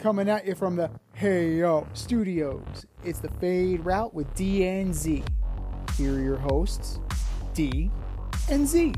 Coming at you from the Hey Yo Studios. It's the Fade Route with D and Z. Here are your hosts, D and Z.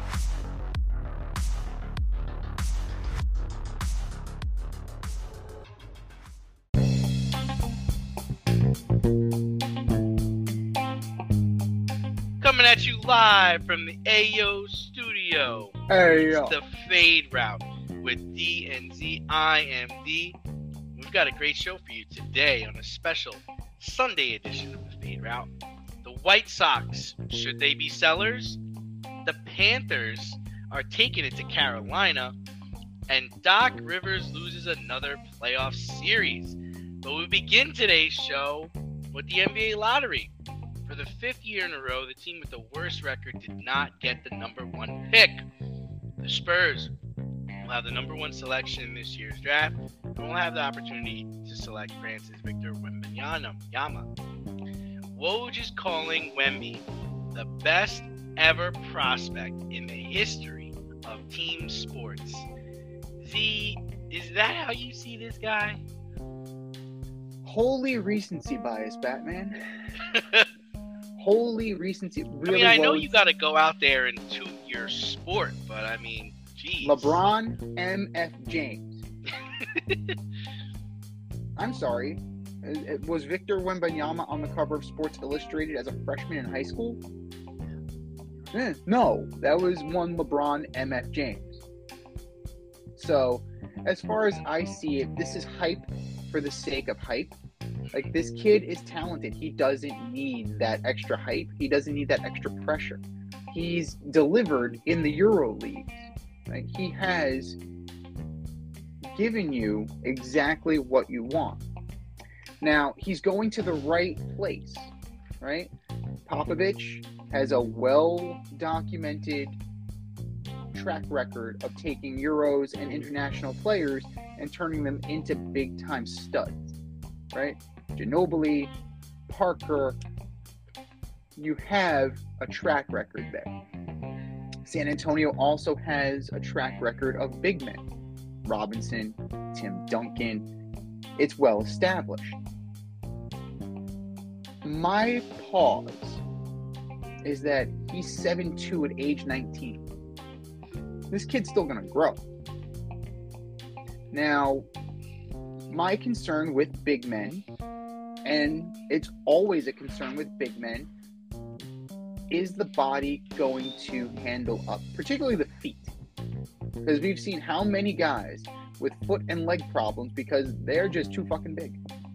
Coming at you live from the Ayo Studio. Hey yo. It's the Fade Route with D and Z. I am D. We've got a great show for you today on a special Sunday edition of the Fade Route. The White Sox, should they be sellers? The Panthers are taking it to Carolina. And Doc Rivers loses another playoff series. But we begin today's show with the NBA lottery. For the fifth year in a row, the team with the worst record did not get the number one pick. The Spurs will have the number one selection in this year's draft, and will have the opportunity to select Francis Victor Wembanyama. Woj is calling Wemby the best ever prospect in the history of team sports. Z, is that how you see this guy? Holy recency bias, Batman. Holy recency. Really I know you got to go out there and toot your sport, but I mean, geez. LeBron M.F. James. I'm sorry. Was Victor Wembanyama on the cover of Sports Illustrated as a freshman in high school? No, that was one LeBron M.F. James. So, as far as I see it, this is hype for the sake of hype. Like, this kid is talented. He doesn't need that extra hype. He doesn't need that extra pressure. He's delivered in the Euro Leagues. Right? He has given you exactly what you want. Now, he's going to the right place, right? Popovich has a well-documented track record of taking Euros and international players and turning them into big-time studs, right? Ginobili, Parker, you have a track record there. San Antonio also has a track record of big men. Robinson, Tim Duncan. It's well established. My pause is that he's 7'2" at age 19. This kid's still going to grow. Now, my concern with big men, and it's always a concern with big men, is the body going to handle up, particularly the feet? Because we've seen how many guys with foot and leg problems because they're just too fucking big.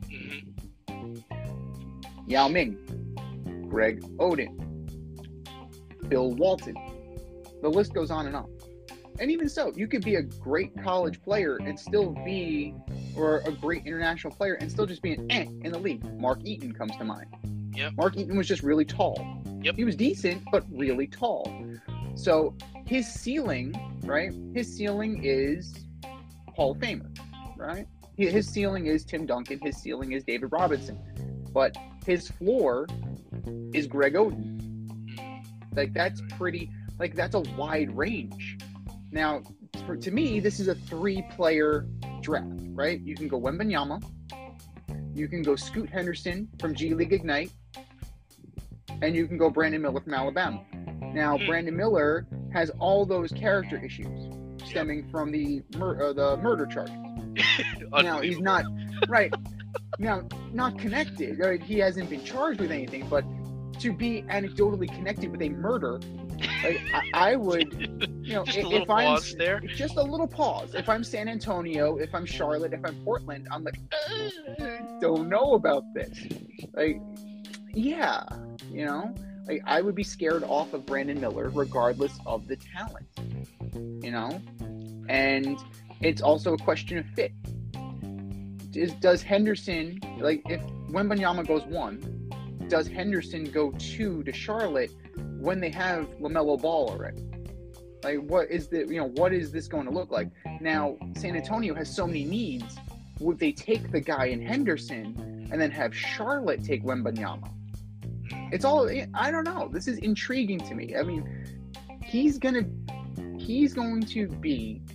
Yao Ming, Greg Oden, Bill Walton. The list goes on and on. And even so, you could be a great college player and still be, or a great international player and still just be an in the league. Mark Eaton comes to mind. Yep. Mark Eaton was just really tall. Yep. He was decent, but really tall. So his ceiling, right? His ceiling is Hall of Famer, right? His ceiling is Tim Duncan. His ceiling is David Robinson. But his floor is Greg Oden. Like, that's pretty, like, that's a wide range. Now, to me, this is a three-player draft, right? You can go Wembanyama. You can go Scoot Henderson from G League Ignite. And you can go Brandon Miller from Alabama. Now, Brandon Miller has all those character issues stemming from the murder charges. Now, he's not, right, now, not connected. Right? He hasn't been charged with anything, but to be anecdotally connected with a murder, like, I would, you know, just a little pause there. Just a little pause. If I'm San Antonio, if I'm Charlotte, if I'm Portland, I'm like, don't know about this. Like, yeah, you know, like, I would be scared off of Brandon Miller regardless of the talent, you know, and it's also a question of fit. Does Henderson, like, if Wembanyama goes 1, does Henderson go 2 to Charlotte when they have LaMelo Ball already? Like, what is this going to look like? Now, San Antonio has so many needs. Would they take the guy in Henderson and then have Charlotte take Wembanyama? It's all, I don't know. This is intriguing to me. I mean, he's going to be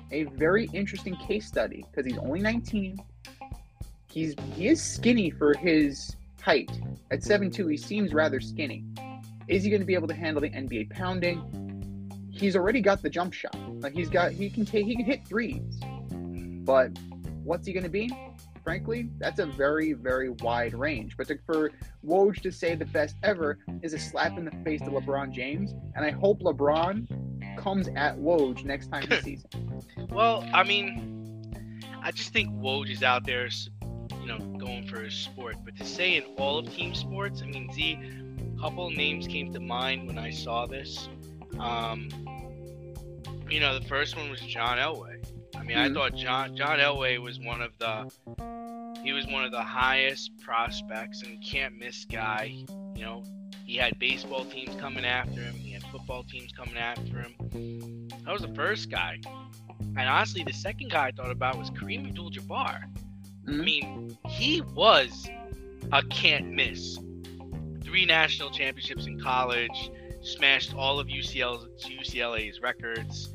a very interesting case study because he's only 19. He is skinny for his height. At 7'2", he seems rather skinny. Is he going to be able to handle the NBA pounding? He's already got the jump shot. Like he can hit threes. But what's he going to be? Frankly, that's a very, very wide range. But for Woj to say the best ever is a slap in the face to LeBron James. And I hope LeBron comes at Woj next time he sees him. Well, I mean, I just think Woj is out there, going for his sport. But to say in all of team sports, I mean, a couple of names came to mind when I saw this. The first one was John Elway. I mean, I thought John Elway was one of the highest prospects and can't miss guy. He had baseball teams coming after him. He had football teams coming after him. That was the first guy. And honestly, the second guy I thought about was Kareem Abdul-Jabbar. I mean, he was a can't miss. 3 national championships in college, smashed all of UCLA's records.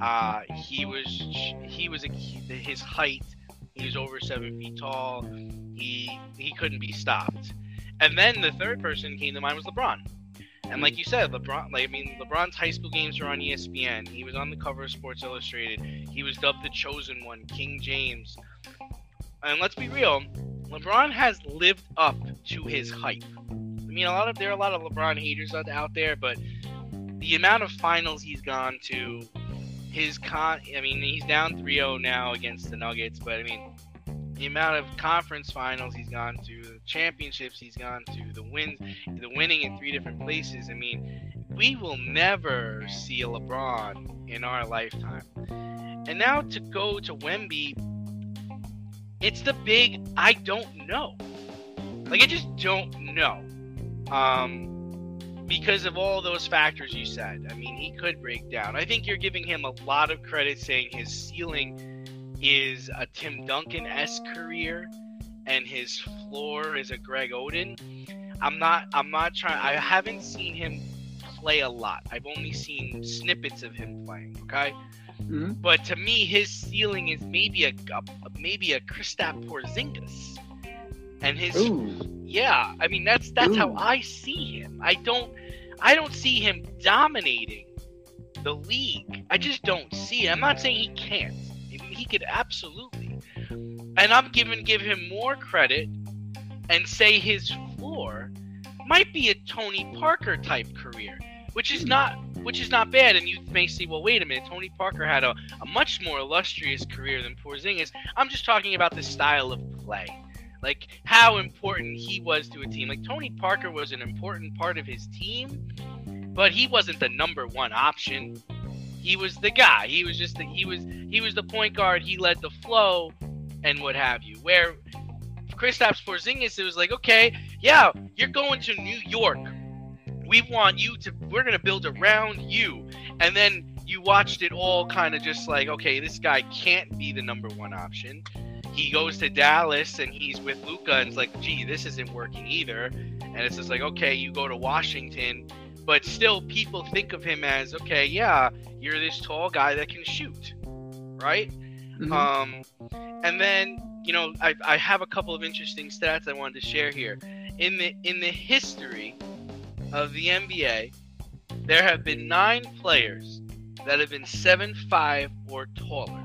His height, he was over 7 feet tall. He couldn't be stopped. And then the third person who came to mind was LeBron. And like you said, LeBron's high school games were on ESPN. He was on the cover of Sports Illustrated. He was dubbed the chosen one, King James. And let's be real, LeBron has lived up to his hype. I mean, there are a lot of LeBron haters out there, but the amount of finals he's gone to, he's down 3-0 now against the Nuggets, but I mean, the amount of conference finals he's gone to, the championships he's gone to, the winning in 3 different places. I mean, we will never see a LeBron in our lifetime. And now to go to Wemby, it's the big I don't know. Like, I just don't know. Because of all those factors you said. I mean, he could break down. I think you're giving him a lot of credit saying his ceiling is a Tim Duncan-esque career and his floor is a Greg Oden. I'm not trying. I haven't seen him play a lot. I've only seen snippets of him playing, okay? Mm-hmm. But to me, his ceiling is maybe a Kristaps Porzingis. And his yeah, I mean that's how I see him. I don't see him dominating the league. I just don't see it. I'm not saying he can't. He could absolutely. And I'm give him more credit and say his floor might be a Tony Parker type career, which is not bad. And you may say, well, wait a minute, Tony Parker had a much more illustrious career than Porzingis. I'm just talking about the style of play. Like, how important he was to a team. Like, Tony Parker was an important part of his team, but he wasn't the number one option. He was the guy. He was just he was the point guard. He led the flow and what have you. Where Kristaps Porzingis, it was like, okay, yeah, you're going to New York. We're going to build around you. And then you watched it all kind of just like, okay, this guy can't be the number one option. He goes to Dallas and he's with Luka and it's like, gee, this isn't working either. And it's just like, okay, you go to Washington, but still people think of him as, okay, yeah, you're this tall guy that can shoot, right? Mm-hmm. And then, I have a couple of interesting stats I wanted to share here. In the history of the NBA, there have been 9 players that have been 7'5" or taller.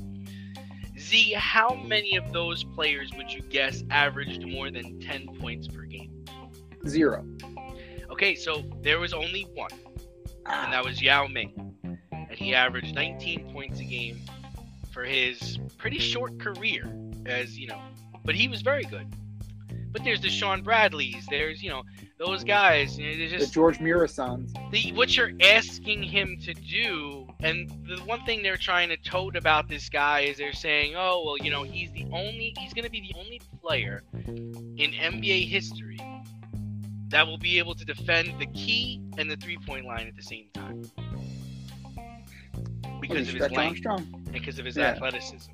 Z, how many of those players would you guess averaged more than 10 points per game? 0. Okay, so there was only one, and that was Yao Ming. And he averaged 19 points a game for his pretty short career, but he was very good. But there's the Sean Bradleys, there's, those guys. There's just the George Murasans. What you're asking him to do, and the one thing they're trying to tote about this guy is they're saying, oh, well, he's going to be the only player in NBA history that will be able to defend the key and the three-point line at the same time. Because of his length and because of his athleticism.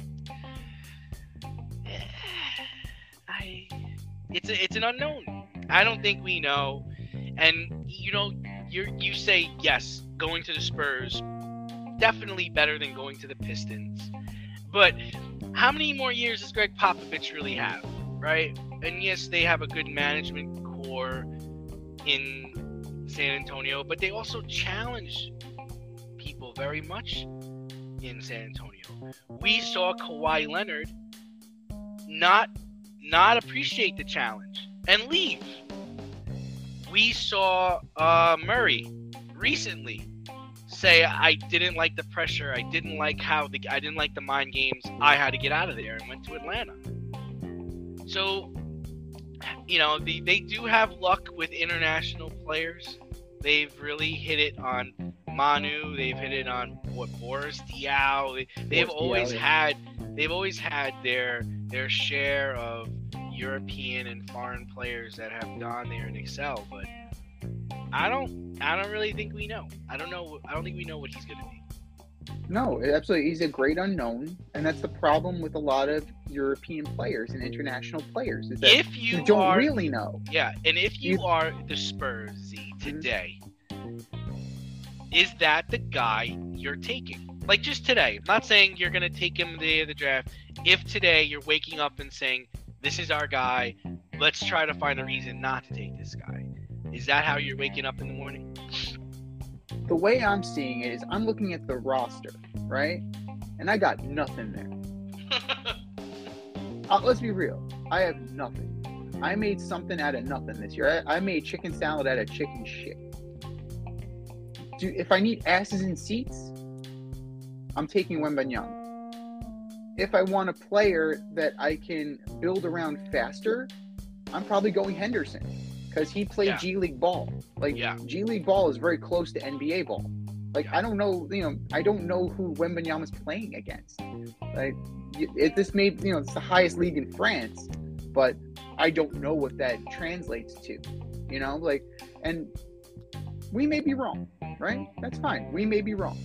It's an unknown. I don't think we know. And you say yes, going to the Spurs definitely better than going to the Pistons. But how many more years does Greg Popovich really have, right? And yes, they have a good management core in San Antonio, but they also challenge people very much in San Antonio. We saw Kawhi Leonard not appreciate the challenge and leave. We saw Murray recently say, I didn't like the pressure, I didn't like the mind games, I had to get out of there, and went to Atlanta. So, they do have luck with international players. They've really hit it on Manu. They've hit it on Boris Diaw. They've always had their share of European and foreign players that have gone there and excel. But I don't really think we know. I don't think we know what he's gonna be. No, absolutely. He's a great unknown, and that's the problem with a lot of European players and international players, is that If you don't really know. Yeah, and if you are the Spurs, Z, today, is that the guy you're taking? Like, just today. I'm not saying you're going to take him the day of the draft. If today you're waking up and saying, this is our guy, let's try to find a reason not to take this guy. Is that how you're waking up in the morning? The way I'm seeing it is I'm looking at the roster, right? And I got nothing there. Let's be real. I have nothing. I made something out of nothing this year. I made chicken salad out of chicken shit. If I need asses in seats, I'm taking Wembanyama. If I want a player that I can build around faster, I'm probably going Henderson. Because he played G League ball. G League ball is very close to NBA ball. I don't know, I don't know who Wembanyama's playing against. It's the highest league in France, but I don't know what that translates to. And we may be wrong, right? That's fine. We may be wrong.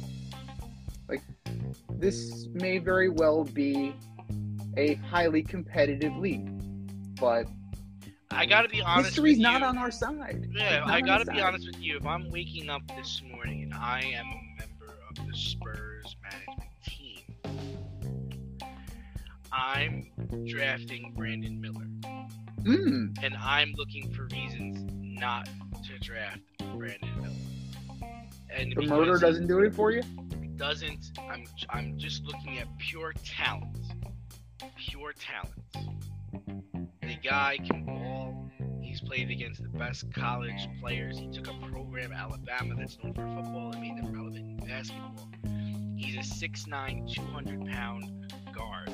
This may very well be a highly competitive league, but I gotta be honest. History's not on our side. Yeah, I gotta be honest with you. If I'm waking up this morning and I am a member of the Spurs management team, I'm drafting Brandon Miller. And I'm looking for reasons not to draft Brandon Miller. And the murder doesn't do it for you? It doesn't. I'm just looking at pure talent. Pure talent. The guy can ball. He's played against the best college players. He took a program at Alabama that's known for football and made them relevant in basketball. He's a 6'9", 200-pound guard.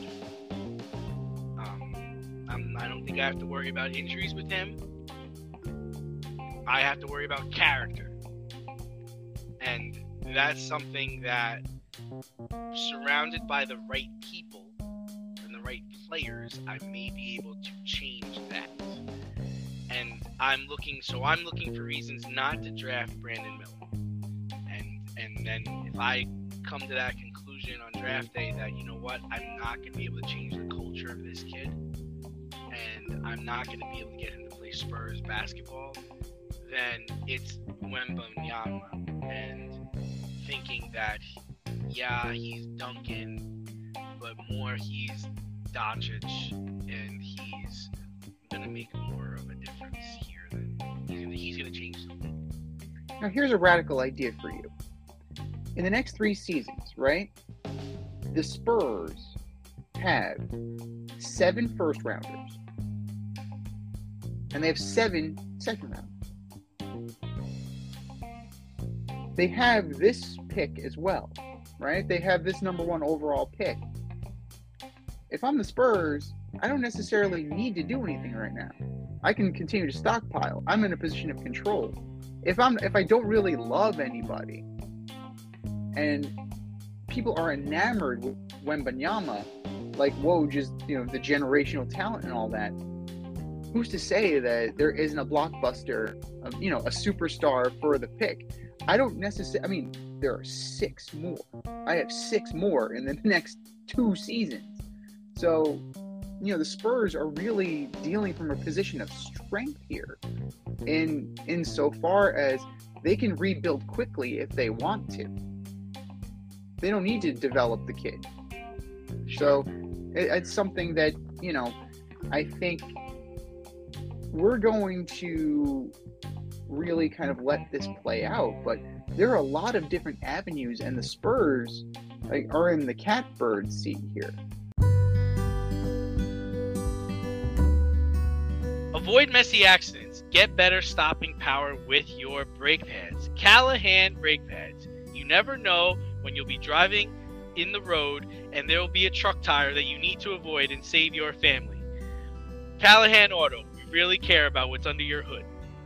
I don't think I have to worry about injuries with him. I have to worry about character. And that's something that, surrounded by the right people and the right players, I may be able to change that. And I'm looking for reasons not to draft Brandon Miller. And then if I come to that conclusion on draft day that, you know what, I'm not going to be able to change the culture of this kid, and I'm not going to be able to get him to play Spurs basketball, then it's Wembanyama, and thinking that, yeah, he's Duncan, but more he's Doncic, and he's going to make more of a difference here than he's going to change something. Now, here's a radical idea for you. In the next 3 seasons, right, the Spurs have 7 first-rounders, and they have 7 second-rounders. They have this pick as well, right? They have this number 1 overall pick. If I'm the Spurs, I don't necessarily need to do anything right now. I can continue to stockpile. I'm in a position of control. If I don't really love anybody, and people are enamored with Wembanyama, like Woj is, the generational talent and all that, who's to say that there isn't a blockbuster, a superstar for the pick? I don't necessarily, there are 6 more. I have 6 more in the next 2 seasons. So, the Spurs are really dealing from a position of strength here in so far as they can rebuild quickly if they want to. They don't need to develop the kid. So it's something that, I think we're going to really kind of let this play out. But there are a lot of different avenues, and the Spurs are in the catbird seat here. Avoid messy accidents. Get better stopping power with your brake pads. Callahan brake pads. You never know when you'll be driving in the road and there will be a truck tire that you need to avoid and save your family. Callahan Auto. We really care about what's under your hood.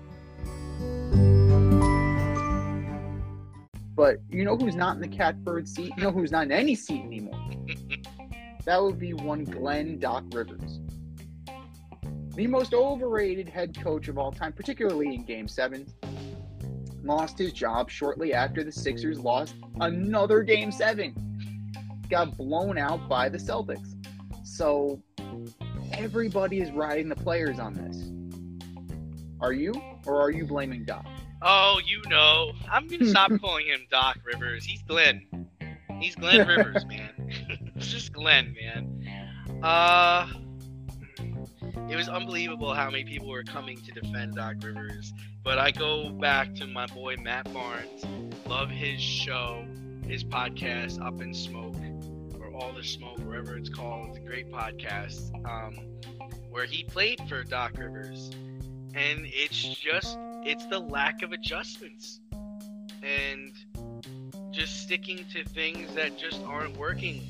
But you know who's not in the catbird seat? You know who's not in any seat anymore? That would be one Glenn Doc Rivers. The most overrated head coach of all time, particularly in Game 7, lost his job shortly after the Sixers lost another Game 7. Got blown out by the Celtics. So everybody is riding the players on this. Are you? Or are you blaming Doc? Oh, I'm going to stop calling him Doc Rivers. He's Glenn. He's Glenn Rivers, man. It's just Glenn, man. It was unbelievable how many people were coming to defend Doc Rivers. But I go back to my boy Matt Barnes. Love his show, his podcast, Up in Smoke, or All the Smoke, wherever it's called. It's a great podcast where he played for Doc Rivers. And it's the lack of adjustments. And just sticking to things that just aren't working.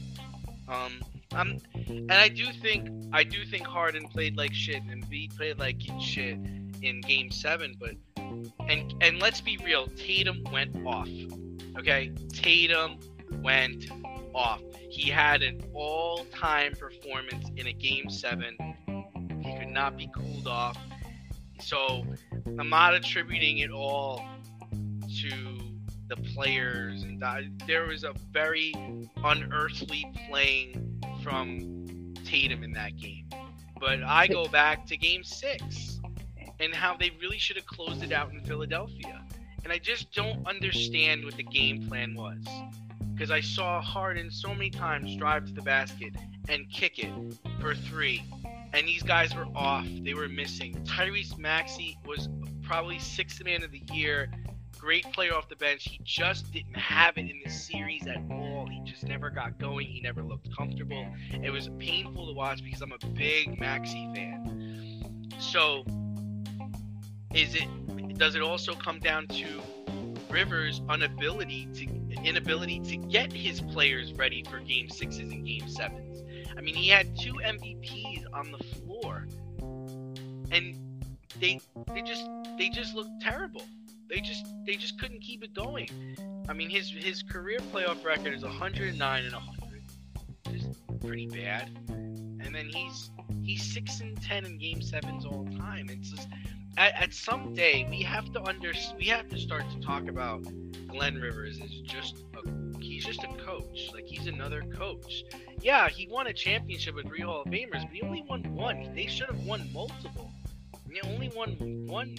And I do think Harden played like shit and Embiid played like shit in Game 7, but and let's be real, Tatum went off. Okay? Tatum went off. He had an all-time performance in a Game 7. He could not be cooled off. So I'm not attributing it all to the players, and there was a very unearthly playing from Tatum in that game. But I go back to Game 6 and how they really should have closed it out in Philadelphia. And I just don't understand what the game plan was. Because I saw Harden so many times drive to the basket and kick it for 3. And these guys were off. They were missing. Tyrese Maxey was probably 6th man of the year. Great player off the bench. He just didn't have it in the series at all. He just never got going. He never looked comfortable. It was painful to watch because I'm a big Maxey fan. So, does it also come down to Rivers' inability to get his players ready for Game 6s and Game 7s? I mean, he had 2 MVPs on the floor, and they just looked terrible. They just couldn't keep it going. I mean, his career playoff record is 109 and 100, just pretty bad. And then he's 6-10 in Game 7s all time. It's just at some day we have to start to talk about Glenn Rivers as he's just a coach. Like, he's another coach. Yeah, he won a championship with 3 Hall of Famers, but he only won 1. They should have won multiple. He only won 1.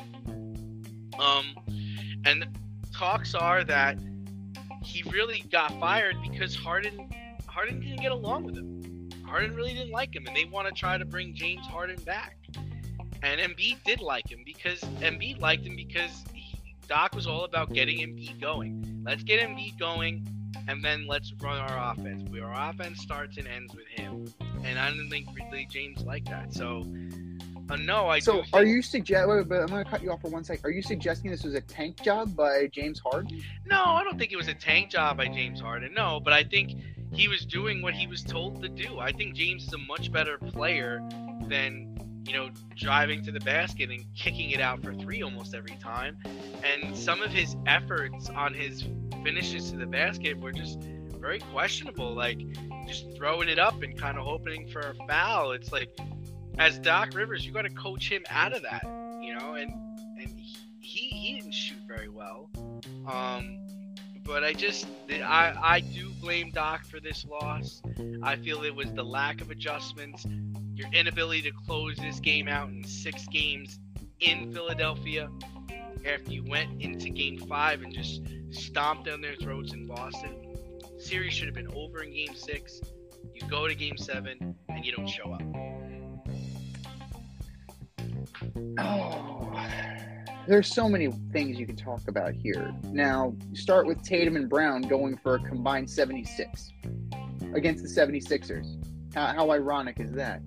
And talks are that he really got fired because Harden didn't get along with him. Harden really didn't like him, and they want to try to bring James Harden back. And Embiid did like him because Doc was all about getting Embiid going. Let's get Embiid going, and then let's run our offense. Our offense starts and ends with him. And I didn't think really James liked that. So, no, I do think... are you suggesting... But I'm going to cut you off for 1 second. Are you suggesting this was a tank job by James Harden? No, I don't think it was a tank job by James Harden. No, but I think he was doing what he was told to do. I think James is a much better player than, driving to the basket and kicking it out for 3 almost every time. And some of his efforts on his finishes to the basket were just very questionable. Like, just throwing it up and kind of hoping for a foul. It's like, as Doc Rivers, you got to coach him out of that, and he didn't shoot very well. But I do blame Doc for this loss. I feel it was the lack of adjustments, your inability to close this game out in 6 games in Philadelphia after you went into Game 5 and just stomped down their throats in Boston. series should have been over in Game 6. You go to Game 7 and you don't show up. Oh, there's so many things you can talk about here. Now, start with Tatum and Brown going for a combined 76 against the 76ers. How ironic is that?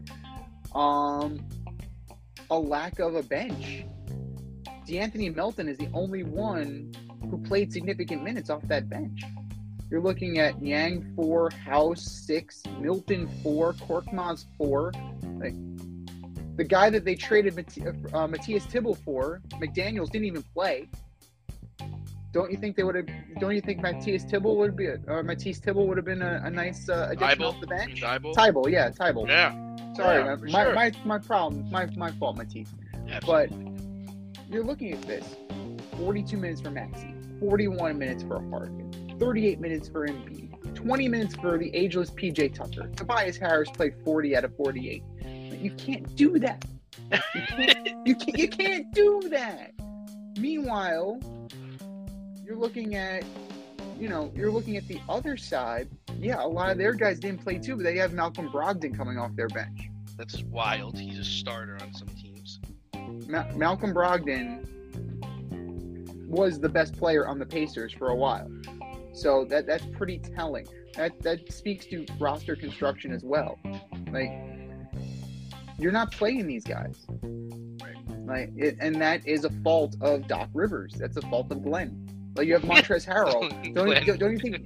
A lack of a bench. DeAnthony Melton is the only one who played significant minutes off that bench. You're looking at Yang 4, House 6, Milton 4, Korkmaz 4. Like, the guy that they traded Matthias Thybulle for, McDaniels, didn't even play. Don't you think they would have? Don't you think Matthias Thybulle would be Matisse Thybulle would have been a nice addition off the bench? Thybulle, yeah, Thybulle. Yeah. Sorry, Yeah, my problem, my fault, Matisse. Absolutely. But you're looking at this: 42 minutes for Maxey, 41 minutes for Harden, 38 minutes for Embiid, 20 minutes for the ageless PJ Tucker. Tobias Harris played 40 out of 48. You can't do that. You can't do that. Meanwhile, you're looking at the other side. Yeah, a lot of their guys didn't play too, but they have Malcolm Brogdon coming off their bench. That's wild. He's a starter on some teams. Malcolm Brogdon was the best player on the Pacers for a while. So that's pretty telling. That speaks to roster construction as well. Like, you're not playing these guys. Right. And that is a fault of Doc Rivers. That's a fault of Glenn. Like, you have Montrezl Harrell. Don't you think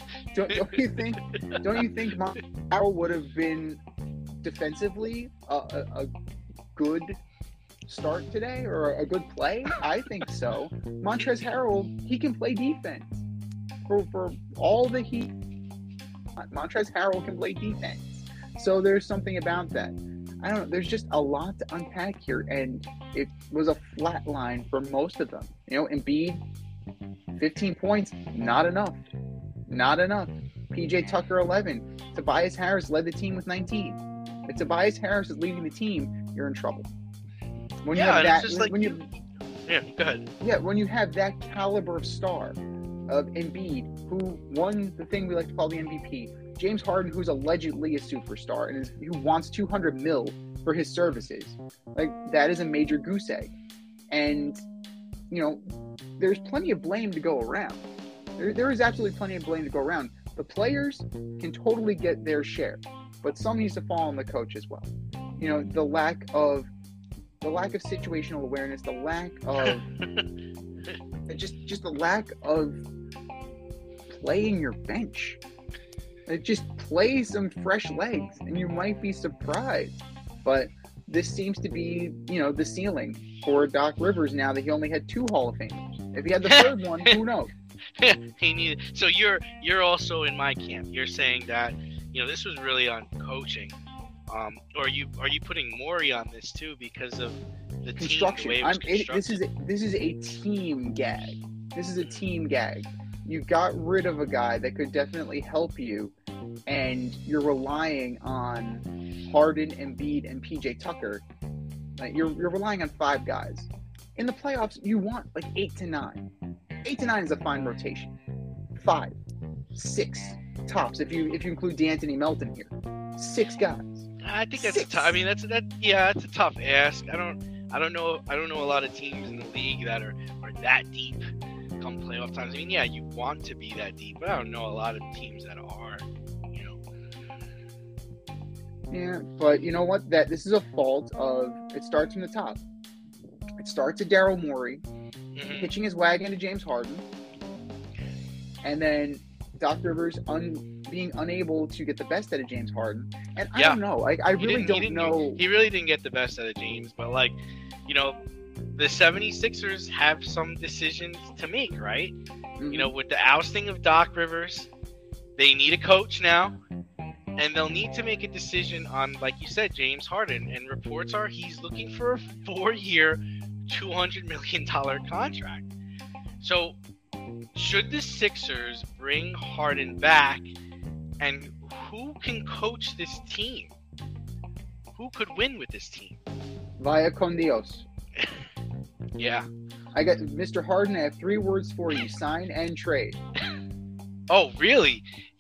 Montrezl Harrell would have been defensively a good start today or a good play? I think so. Montrezl Harrell, he can play defense. For all the heat, Montrezl Harrell can play defense. So there's something about that. I don't know. There's just a lot to unpack here, and it was a flat line for most of them. Embiid, 15 points, not enough. Not enough. PJ Tucker, 11. Tobias Harris led the team with 19. If Tobias Harris is leading the team, you're in trouble. When you have that, go ahead. Yeah, when you have that caliber of star of Embiid, who won the thing we like to call the MVP, James Harden, who's allegedly a superstar and who wants $200 million for his services, like, that is a major goose egg. And there's plenty of blame to go around. There is absolutely plenty of blame to go around. The players can totally get their share, but some needs to fall on the coach as well. The lack of situational awareness, the lack of just the lack of playing your bench. Just play some fresh legs, and you might be surprised. But this seems to be, the ceiling for Doc Rivers now that he only had 2 Hall of Famers. If he had the third one, who knows? So you're also in my camp. You're saying that this was really on coaching. Or are you putting Morey on this too because of the construction? Team, the way it was this is a team gag. This is a team gag. You got rid of a guy that could definitely help you, and you're relying on Harden, Embiid, and PJ Tucker. You're relying on 5 guys. In the playoffs, you want like 8 to 9. 8 to 9 is a fine rotation. 5, 6 tops if you include DeAnthony Melton here. 6 guys. I think that's tough. I mean, that's a tough ask. I don't know a lot of teams in the league that are that deep come playoff times. I mean, yeah, you want to be that deep, but I don't know a lot of teams that are. Yeah, but you know what? This is a fault of, it starts from the top. It starts at Daryl Morey pitching his wagon to James Harden, and then Doc Rivers being unable to get the best out of James Harden. And I don't know. I really don't know. He really didn't get the best out of James, but the 76ers have some decisions to make, right? Mm-hmm. With the ousting of Doc Rivers, they need a coach now, and they'll need to make a decision on, like you said, James Harden. And reports are he's looking for a 4-year, $200 million contract. So should the Sixers bring Harden back, and who can coach this team? Who could win with this team? Vaya con Dios. Yeah. I got Mr. Harden. I have 3 words for you: sign and trade. Oh, really?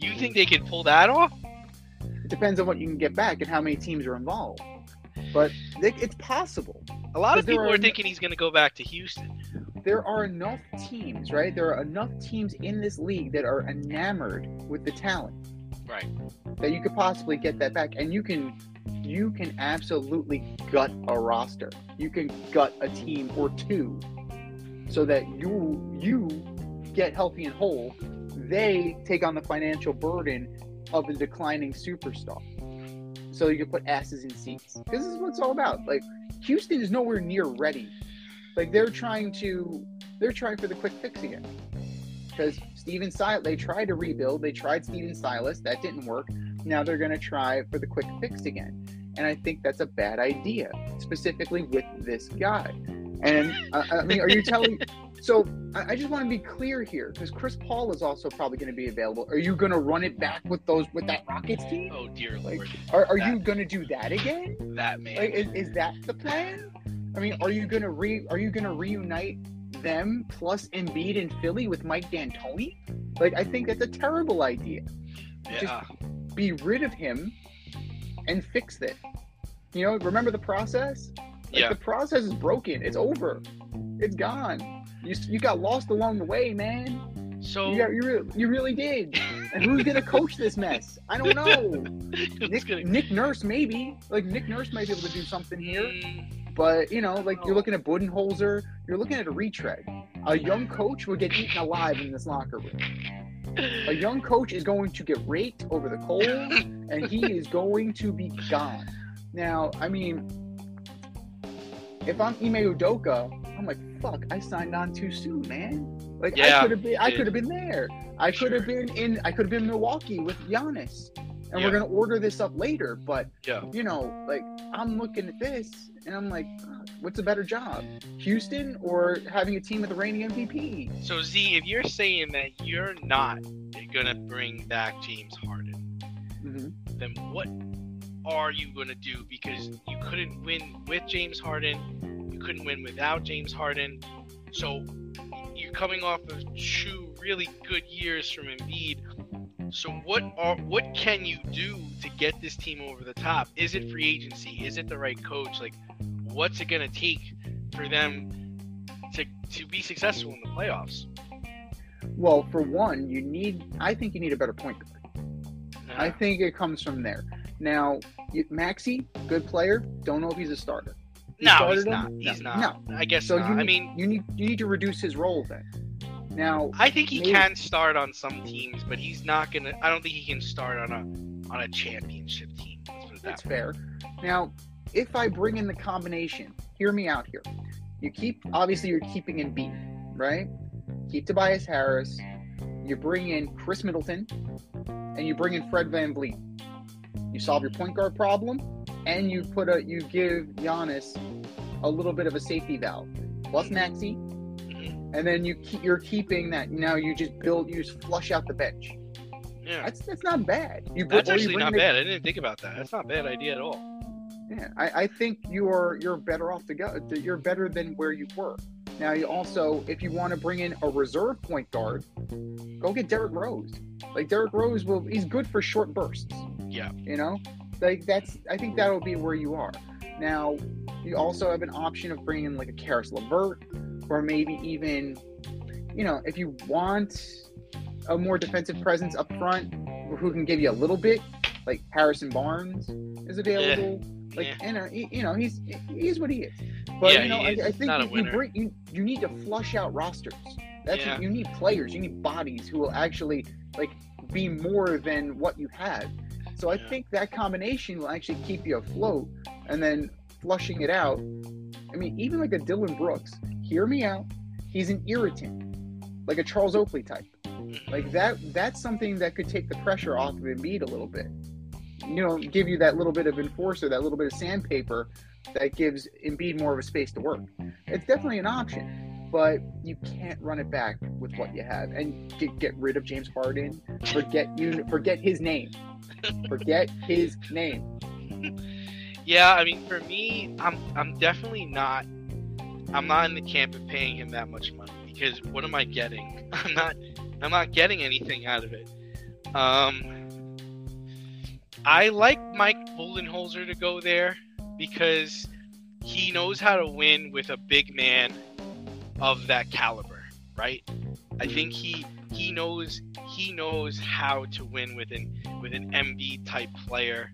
You think they can pull that off? It depends on what you can get back and how many teams are involved. But it's possible. A lot of 'Cause there people are are thinking he's going to go back to Houston. There are enough teams, right? There are enough teams in this league that are enamored with the talent. Right. That you could possibly get that back. And you can absolutely gut a roster. You can gut a team or two so that you get healthy and whole. They take on the financial burden of a declining superstar. So you can put asses in seats. This is what it's all about. Like, Houston is nowhere near ready. Like, they're trying for the quick fix again. Because Steven Silas, they tried to rebuild. They tried Steven Silas. That didn't work. Now they're going to try for the quick fix again. And I think that's a bad idea, specifically with this guy. And, I mean, are you telling... So, I just want to be clear here, because Chris Paul is also probably going to be available. Are you going to run it back with that Rockets team? Oh, dear Like, Lord. are you going to do that again? That man. Like, is that the plan? I mean, are you gonna reunite them plus Embiid and Philly with Mike D'Antoni? Like, I think that's a terrible idea. Yeah. Just be rid of him and fix it. You know, remember the process? Like, the process is broken. It's over. It's gone. You got lost along the way, man. So You really did. And who's gonna coach this mess? I don't know. Nick Nurse maybe. Like, Nick Nurse might be able to do something here. But, you know, like, you're looking at Budenholzer, you're looking at a retread. A young coach will get eaten alive in this locker room. A young coach is going to get raked over the coals, and he is going to be gone. Now, I mean, if I'm Ime Udoka, I'm like, fuck, I signed on too soon, man. Like, I could have been there. I could have been in Milwaukee with Giannis. And we're going to order this up later. But, you know, like, I'm looking at this, and I'm like, what's a better job? Houston or having a team with the reigning MVP? So, Z, if you're saying that you're not going to bring back James Harden, then what are you going to do? Because you couldn't win with James Harden. You couldn't win without James Harden. So, you're coming off of 2 really good years from Embiid. So what can you do to get this team over the top? Is it free agency? Is it the right coach? Like, what's it going to take for them to be successful in the playoffs? Well, for one, I think you need a better point guard. I think it comes from there. Now, Maxey, good player. Don't know if he's a starter. No, he's not. He's not. No. I guess so not. You need to reduce his role then. Now, I think he can start on some teams, but he's not gonna. I don't think he can start on a championship team. Let's put it that's that way. fair. Now, if I bring in the combination, hear me out here. You're keeping Embiid, right? Keep Tobias Harris. You bring in Chris Middleton, and you bring in Fred VanVleet. You solve your point guard problem, and you give Giannis a little bit of a safety valve, plus Maxey. And then you're keeping that. Now you just flush out the bench. Yeah, that's not bad. That's actually not bad. I didn't think about that. That's not a bad idea at all. Yeah, I think you're better off to go. You're better than where you were. Now you also, if you want to bring in a reserve point guard, go get Derrick Rose. Like, Derrick Rose he's good for short bursts. Yeah, you know, like I think that'll be where you are. Now you also have an option of bringing in like a Karis LeVert. Or maybe even, you know, if you want a more defensive presence up front, who can give you a little bit, like Harrison Barnes is available. You know, he's what he is. But I think you need to flush out rosters. You need players, you need bodies who will actually like be more than what you have. So I think that combination will actually keep you afloat, and then flushing it out. I mean, even like a Dylan Brooks. Hear me out. He's an irritant, like a Charles Oakley type. Like that's something that could take the pressure off of Embiid a little bit. You know, give you that little bit of enforcer, that little bit of sandpaper that gives Embiid more of a space to work. It's definitely an option, but you can't run it back with what you have and get rid of James Harden. Forget his name. Forget his name. Yeah, I mean, for me, I'm definitely not. I'm not in the camp of paying him that much money, because what am I getting? I'm not getting anything out of it. I like Mike Budenholzer to go there because he knows how to win with a big man of that caliber, right? I think he knows how to win with an Embiid type player,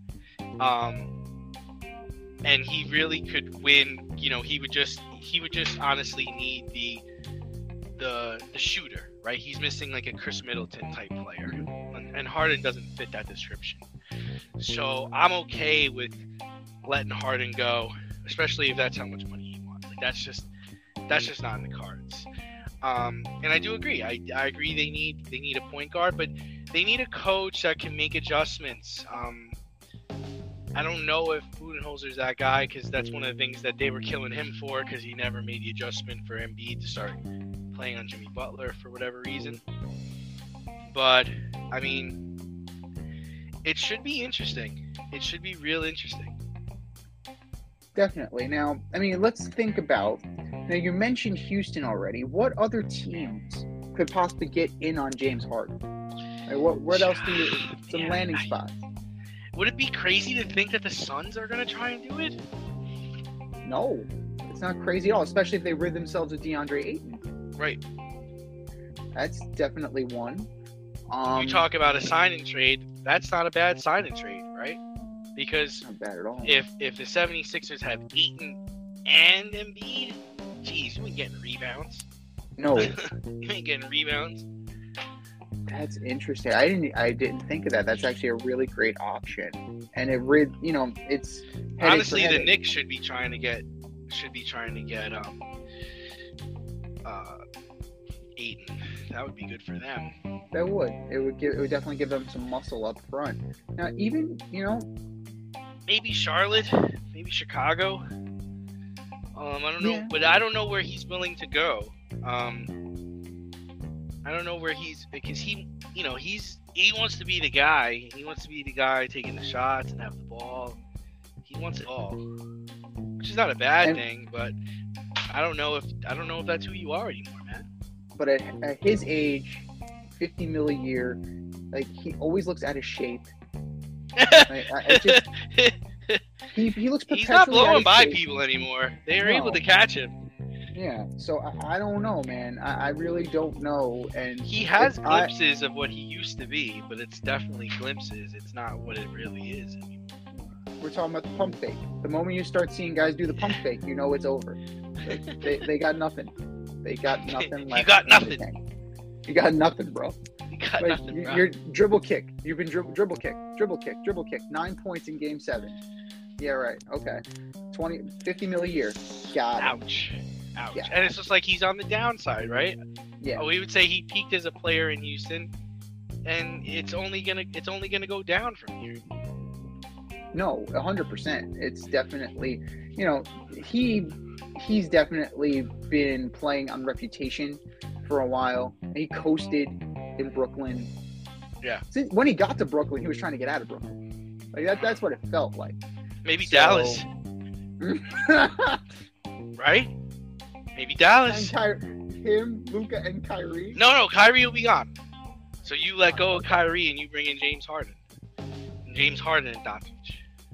and he really could win. You know, he would just honestly need the shooter, right? He's missing like a Chris Middleton type player, and Harden doesn't fit that description. So I'm okay with letting Harden go, especially if that's how much money he wants. Like that's just not in the cards. And I do agree. I agree they need a point guard, but they need a coach that can make adjustments. I don't know if Budenholzer's that guy, because that's one of the things that they were killing him for, because he never made the adjustment for Embiid to start playing on Jimmy Butler for whatever reason. But I mean, it should be interesting. It should be real interesting. Definitely. Now, I mean, let's think about. Now, you mentioned Houston already. What other teams could possibly get in on James Harden? Like, what else do you? Some landing spots. Would it be crazy to think that the Suns are going to try and do it? No, it's not crazy at all. Especially if they rid themselves of DeAndre Ayton. Right. That's definitely one. You talk about a sign and trade. That's not a bad sign and trade, right? Because not bad at all. If the 76ers have Ayton and Embiid, geez, you ain't getting rebounds. No. You ain't getting rebounds. That's interesting. I didn't think of that. That's actually a really great option. And it's honestly the Knicks should be trying to get Ayton. That would be good for them. That would. It would definitely give them some muscle up front. Now, even maybe Charlotte, maybe Chicago. I don't know, but I don't know where he's willing to go. I don't know where because he wants to be the guy. He wants to be the guy taking the shots and have the ball. He wants it all, which is not a bad thing. But I don't know if that's who you are anymore, man. But at his age, $50 million a year, like he always looks out of shape. He looks perpetually he's not blowing by shape. People anymore. They are able to catch him. Yeah, so I don't know, man. I really don't know. And he has glimpses of what he used to be, but it's definitely glimpses. It's not what it really is anymore. We're talking about the pump fake. The moment you start seeing guys do the pump fake, you know it's over. They got nothing. They got nothing left. You got nothing. You got nothing, bro. You got nothing, bro. Your dribble kick. You've been dribble kick. 9 points in game 7. Yeah, right. Okay. 50 mil a year. Got it. Ouch. Yeah. And it's just like he's on the downside, right? Yeah. We would say he peaked as a player in Houston, and it's only gonna go down from here. No, 100%. It's definitely, he's definitely been playing on reputation for a while. He coasted in Brooklyn. Yeah. When he got to Brooklyn, he was trying to get out of Brooklyn. Like that's what it felt like. Maybe Dallas. Right? Maybe Dallas. Him, Luka, and Kyrie. No, Kyrie will be gone. So you let go of Kyrie and you bring in James Harden. James Harden and Doncic.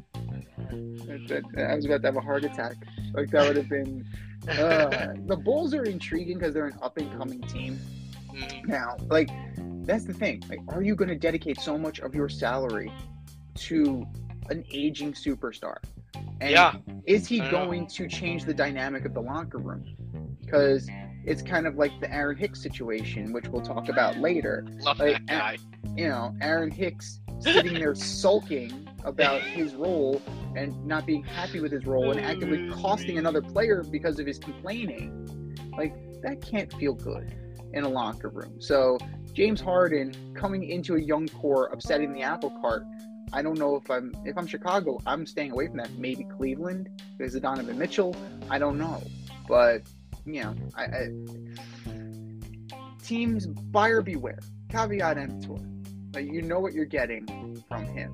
I was about to have a heart attack. Like that would have been. The Bulls are intriguing because they're an up-and-coming team. Mm-hmm. Now, like that's the thing. Like, are you going to dedicate so much of your salary to an aging superstar? And is he going to change the dynamic of the locker room? Because it's kind of like the Aaron Hicks situation, which we'll talk about later. Love that guy. Aaron Hicks sitting there sulking about his role and not being happy with his role and actively costing another player because of his complaining. Like, that can't feel good in a locker room. So James Harden coming into a young core, upsetting the apple cart. I don't know if I'm Chicago, I'm staying away from that. Maybe Cleveland because of Donovan Mitchell. I don't know, but teams buyer beware. Caveat emptor. Like, you know what you're getting from him.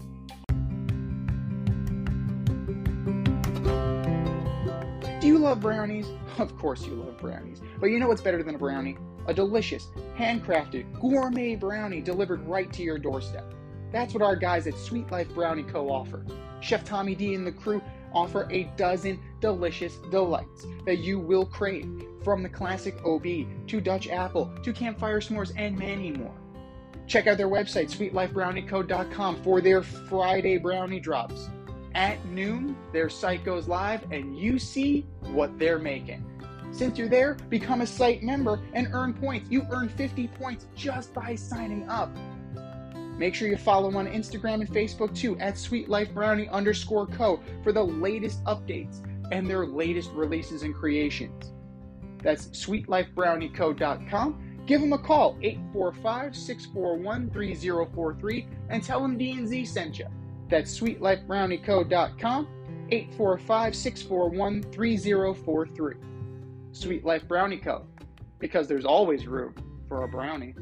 Do you love brownies? Of course you love brownies. But you know what's better than a brownie? A delicious, handcrafted, gourmet brownie delivered right to your doorstep. That's what our guys at Sweet Life Brownie Co. offer. Chef Tommy D and the crew offer a dozen delicious delights that you will crave, from the classic OB to Dutch apple to campfire s'mores and many more. Check out their website, sweetlifebrownieco.com, for their Friday brownie drops. At noon, their site goes live and you see what they're making. Since you're there, become a site member and earn points. You earn 50 points just by signing up. Make sure you follow on Instagram and Facebook too, at sweetlifebrownie_co, for the latest updates and their latest releases and creations. That's sweetlifebrownieco.com. Give them a call, 845-641-3043, and tell them D&Z sent you. That's sweetlifebrownieco.com, 845-641-3043. Sweet Life Brownie Co., because there's always room for a brownie.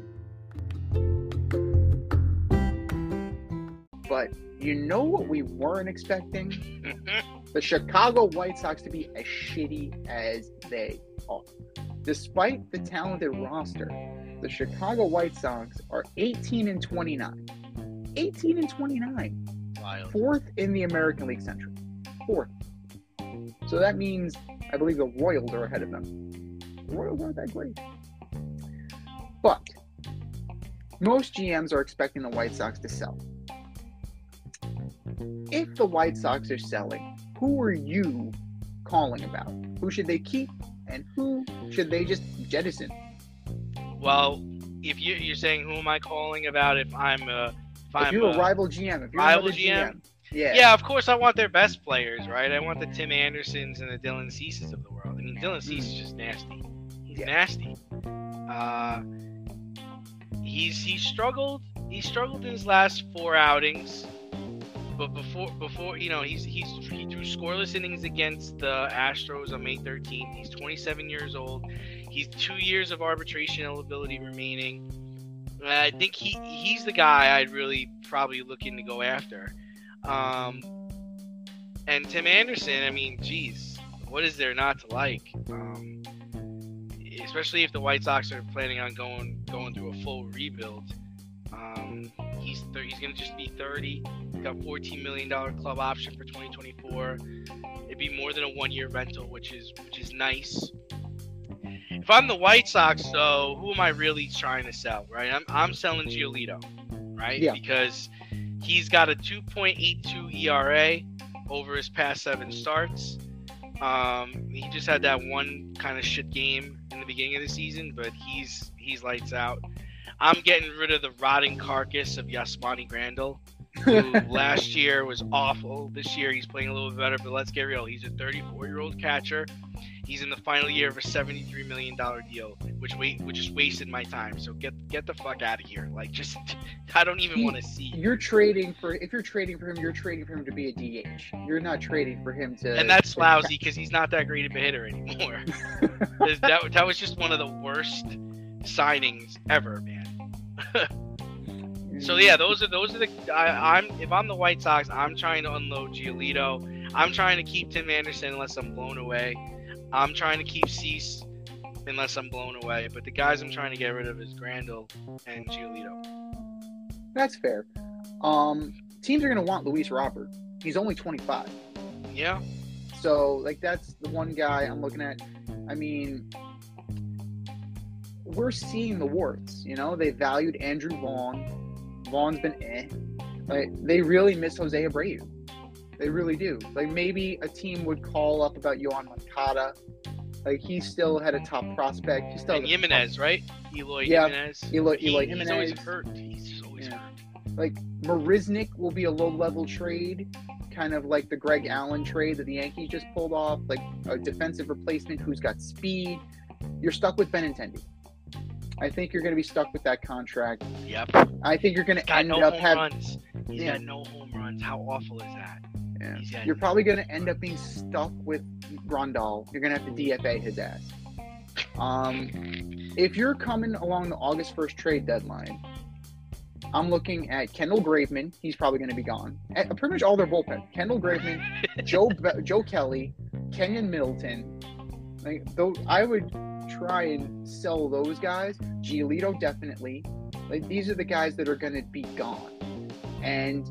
But you know what we weren't expecting? The Chicago White Sox to be as shitty as they are. Despite the talented roster, the Chicago White Sox are 18-29. 18-29. Wild. Fourth in the American League Central. Fourth. So that means, I believe, the Royals are ahead of them. The Royals aren't that great. But most GMs are expecting the White Sox to sell. If the White Sox are selling, who are you calling about? Who should they keep, and who should they just jettison? Well, if you're saying who am I calling about, if you're a rival GM, if you're rival a GM, yeah, of course I want their best players, right? I want the Tim Andersons and the Dylan Ceases of the world. I mean, Dylan Cease is just nasty. He's nasty. He's struggled. He struggled in his last 4 outings. But before he threw scoreless innings against the Astros on May 13th. He's 27 years old. He's 2 years of arbitration eligibility remaining. I think he's the guy I'd really probably looking to go after. And Tim Anderson, I mean, geez, what is there not to like? Especially if the White Sox are planning on going through a full rebuild. He's going to just be 30. He's got $14 million club option for 2024. It'd be more than a 1-year rental, which is nice. If I'm the White Sox, though, who am I really trying to sell, right? I'm selling Giolito, right? Yeah. Because he's got a 2.82 ERA over his past 7 starts. He just had that one kind of shit game in the beginning of the season, but he's lights out. I'm getting rid of the rotting carcass of Yasmani Grandal, who last year was awful. This year he's playing a little bit better, but let's get real. He's a 34-year-old catcher. He's in the final year of a $73 million deal, which just wasted my time. So get the fuck out of here. Like, just, I don't even want to see. If you're trading for him, you're trading for him to be a DH. You're not trading for him to. And that's lousy because he's not that great of a hitter anymore. that was just one of the worst signings ever, man. So yeah, those are the. If I'm the White Sox, I'm trying to unload Giolito. I'm trying to keep Tim Anderson unless I'm blown away. I'm trying to keep Cease unless I'm blown away. But the guys I'm trying to get rid of is Grandal and Giolito. That's fair. Teams are going to want Luis Robert. He's only 25. Yeah. So, like, that's the one guy I'm looking at. I mean, we're seeing the warts. You know, they valued Andrew Vaughn. Vaughn's been Like, they really miss Jose Abreu. They really do. Like, maybe a team would call up about Yohan Moncada. Like, he still had a top prospect. He still and Jimenez, right? Eloy Jimenez. Eloy Jimenez. He's always hurt. He's always hurt. Like, Marisnik will be a low-level trade, kind of like the Greg Allen trade that the Yankees just pulled off, like a defensive replacement who's got speed. You're stuck with Benintendi. I think you're going to be stuck with that contract. Yep. I think you're going to end no up home having. runs. He's got no home runs. How awful is that? Yeah. You're probably going to end up being stuck with Grandal. You're going to have to DFA his ass. If you're coming along the August 1st trade deadline, I'm looking at Kendall Graveman. He's probably going to be gone. Pretty much all their bullpen. Kendall Graveman, Joe Kelly, Kenyon Middleton. Like, though, I would try and sell those guys. Giolito definitely. Like, these are the guys that are going to be gone. And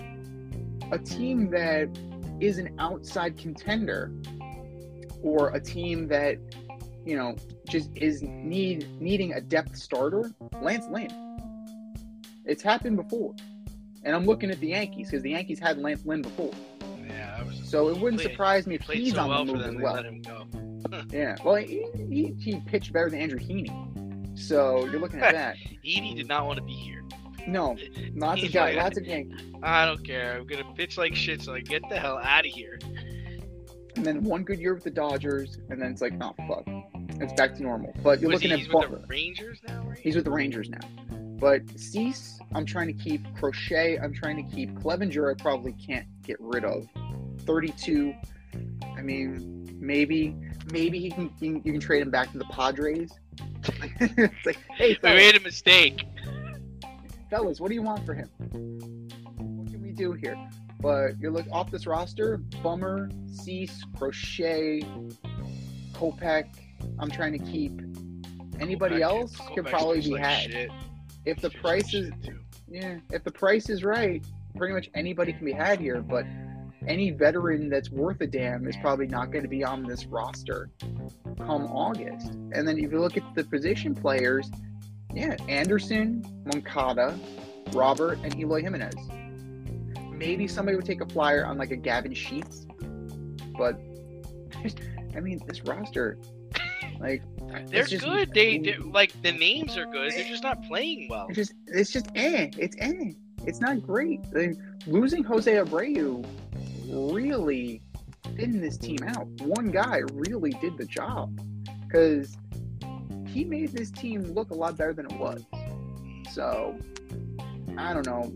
a team that is an outside contender, or a team that, you know, just is needing a depth starter, Lance Lynn. It's happened before. And I'm looking at the Yankees, because the Yankees had Lance Lynn before. Yeah, that was so it wouldn't surprise me if he's so on well the move for them, as well. They let him go. Yeah, well, he pitched better than Andrew Heaney. So you're looking at that. Heaney did not want to be here. No, lots of guys, lots of Yankees. I don't care. I'm going to pitch like shit, so I get the hell out of here. And then one good year with the Dodgers, and then it's like, oh, fuck. It's back to normal. But you're looking at He's with the Rangers now, right? He's with the Rangers now. But Cease, I'm trying to keep. Crochet, I'm trying to keep. Clevenger, I probably can't get rid of. 32. I mean, maybe you can trade him back to the Padres. It's like, hey, we made a mistake. Fellas, what do you want for him? What can we do here? But you're looking off this roster: Bummer, Cease, Crochet, Kopech. I'm trying to keep. Anybody else could probably be had. Shit. If the price is, if the price is right, pretty much anybody can be had here. But any veteran that's worth a damn is probably not going to be on this roster come August. And then if you look at the position players, Anderson, Moncada, Robert, and Eloy Jimenez. Maybe somebody would take a flyer on like a Gavin Sheets, but I mean, this roster, like, they're good. They're like, the names are good. They're just not playing well. It's not great. I mean, losing Jose Abreu really thinned this team out. One guy really did the job, because he made this team look a lot better than it was. So I don't know.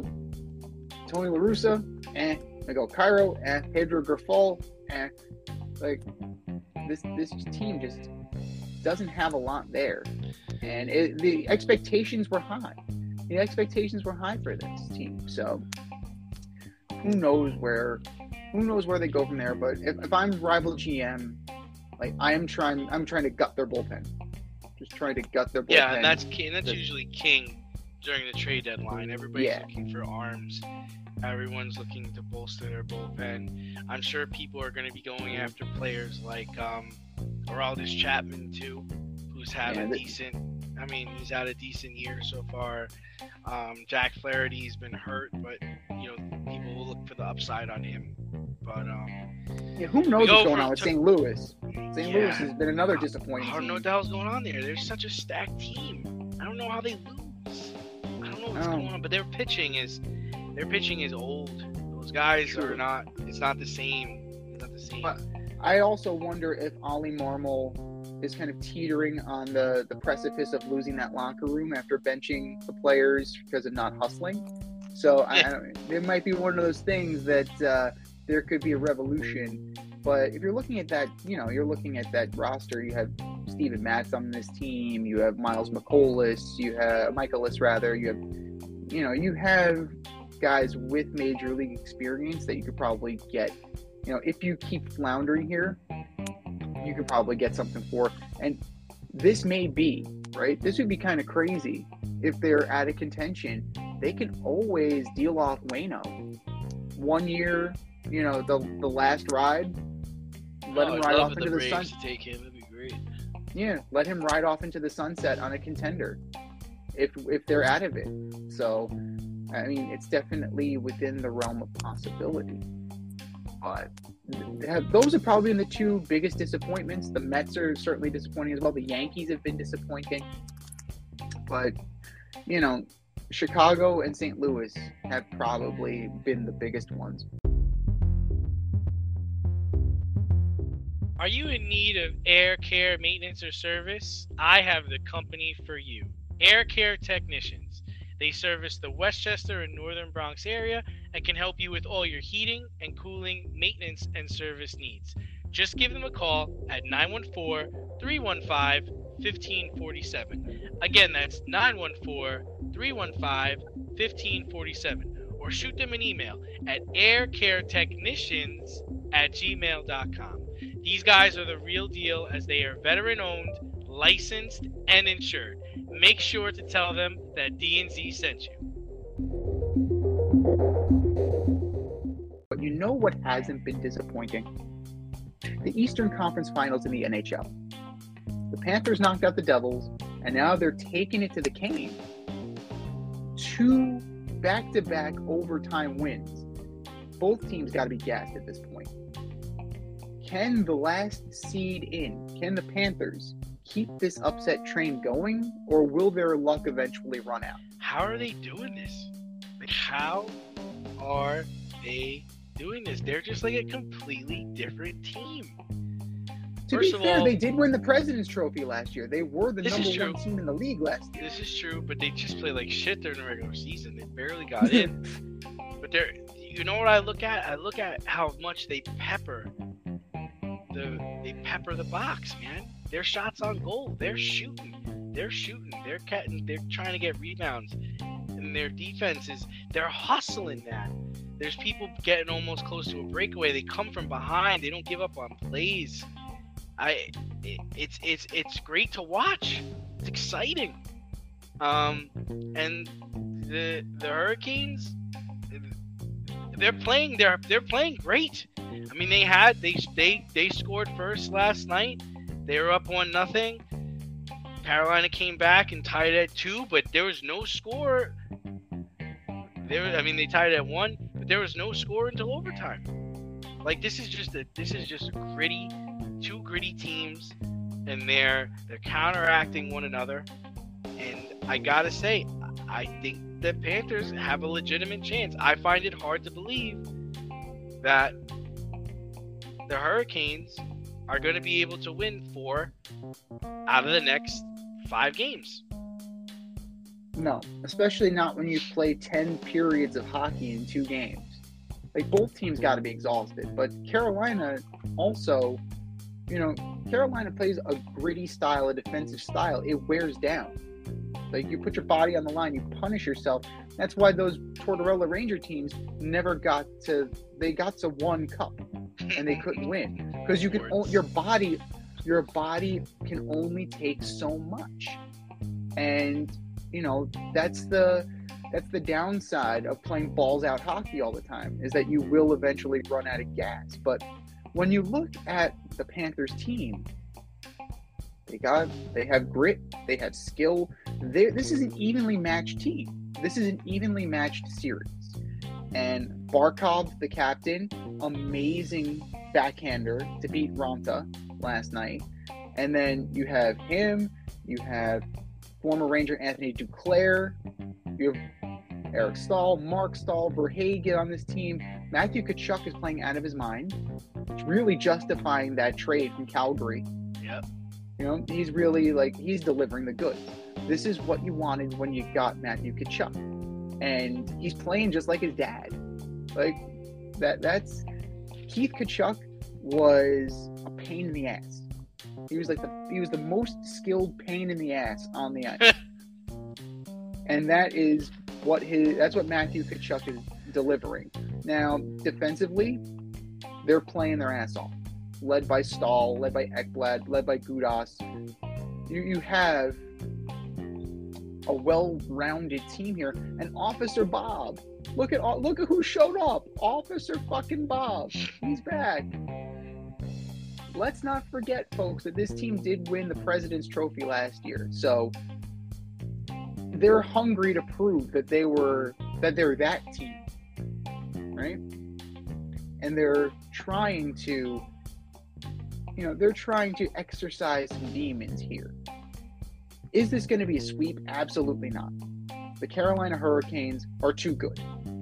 Tony La Russa, Miguel Cairo, Pedro Grifol, like, this team just doesn't have a lot there, and the expectations were high. The expectations were high for this team. So who knows where they go from there? But if I'm rival GM, like, I'm trying to gut their bullpen. Just trying to gut their bullpen. Yeah, and that's usually king during the trade deadline. Everybody's looking for arms. Everyone's looking to bolster their bullpen. I'm sure people are going to be going after players like Aroldis Chapman too, who's had he's had a decent year so far. Jack Flaherty's been hurt, but people will look for the upside on him. But who knows what's going on with St. Louis? St. Louis has been another disappointing team. I don't know what the hell's going on there. They're such a stacked team. I don't know how they lose. I don't know what's going on, but their pitching is old. Those guys are not. It's not the same. It's not the same. But I also wonder if Ollie Marmol is kind of teetering on the precipice of losing that locker room after benching the players because of not hustling. So it might be one of those things that there could be a revolution. But if you're looking at that, you're looking at that roster. You have Steven Matz on this team. You have Miles Michaelis. You have you have guys with major league experience that you could probably get. If you keep floundering here, you could probably get something for. And this may be, right? This would be kind of crazy if they're out of contention. They can always deal off Waino. 1 year, the last ride, let him ride off into the sunset. Take him, that'd be great. Yeah, let him ride off into the sunset on a contender if they're out of it. So, I mean, it's definitely within the realm of possibility. But those have probably been the two biggest disappointments. The Mets are certainly disappointing as well. The Yankees have been disappointing. But, Chicago and St. Louis have probably been the biggest ones. Are you in need of air care maintenance or service? I have the company for you. Air Care Technicians. They service the Westchester and Northern Bronx area and can help you with all your heating and cooling, maintenance, and service needs. Just give them a call at 914-315-1547. Again, that's 914-315-1547. Or shoot them an email at aircaretechnicians@gmail.com. These guys are the real deal, as they are veteran-owned, licensed and insured. Make sure to tell them that DNZ sent you. But you know what hasn't been disappointing? The Eastern Conference Finals in the NHL. The Panthers knocked out the Devils, and now they're taking it to the Cane. 2 back-to-back overtime wins. Both teams got to be gassed at this point. Can the last seed in, can the Panthers keep this upset train going, or will their luck eventually run out? How are they doing this? Like, how are they doing this? They're just like a completely different team. To be fair, they did win the President's Trophy last year. They were the number one team in the league last year. This is true, but they just play like shit during the regular season. They barely got in. But you know what I look at? I look at how much they pepper the box, man. Their shots on goal. They're shooting. They're trying to get rebounds. And their defense they're hustling that. There's people getting almost close to a breakaway. They come from behind. They don't give up on plays. It's great to watch. It's exciting. And the Hurricanes, they're playing great. I mean, they scored first last night. They were up 1-0. Carolina came back and tied at 2, but there was no score. They tied at 1, but there was no score until overtime. Like, this is just gritty. 2 gritty teams, and they're counteracting one another. And I gotta say, I think the Panthers have a legitimate chance. I find it hard to believe that the Hurricanes are going to be able to win 4 out of the next 5 games. No, especially not when you play 10 periods of hockey in 2 games. Like, both teams got to be exhausted. But Carolina also, Carolina plays a gritty style, a defensive style. It wears down. Like, you put your body on the line, you punish yourself. That's why those Tortorella Ranger teams never got to 1 cup, and they couldn't win because your body can only take so much, and that's the downside of playing balls out hockey all the time, is that you will eventually run out of gas. But when you look at the Panthers team, they have grit, they have skill. This is an evenly matched team. This is an evenly matched series. And Barkov, the captain, amazing backhander to beat Ronta last night. And then you have him, you have former Ranger Anthony Duclair, you have Eric Stahl, Mark Stahl, Verhaeghe on this team. Matthew Tkachuk is playing out of his mind. It's really justifying that trade from Calgary. Yep. He's really he's delivering the goods. This is what you wanted when you got Matthew Tkachuk. And he's playing just like his dad. That's Keith Tkachuk was a pain in the ass. He was the most skilled pain in the ass on the ice. And that's what Matthew Tkachuk is delivering. Now, defensively, they're playing their ass off. Led by Stahl, led by Ekblad, led by Gudas. You have a well-rounded team here. And Officer Bob, look at who showed up. Officer fucking Bob, he's back. Let's not forget, folks, that this team did win the President's Trophy last year. So they're hungry to prove that they're that team, right? And they're trying to exercise some demons here. Is this going to be a sweep? Absolutely not. The Carolina Hurricanes are too good.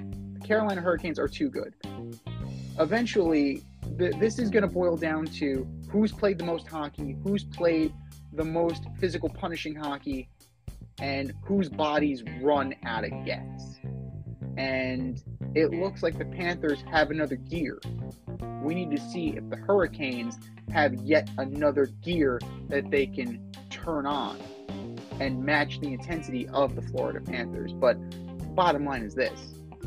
Eventually, this is going to boil down to who's played the most hockey, who's played the most physical punishing hockey, and whose bodies run out of gas. And it looks like the Panthers have another gear. We need to see if the Hurricanes have yet another gear that they can turn on and match the intensity of the Florida Panthers. But bottom line is this.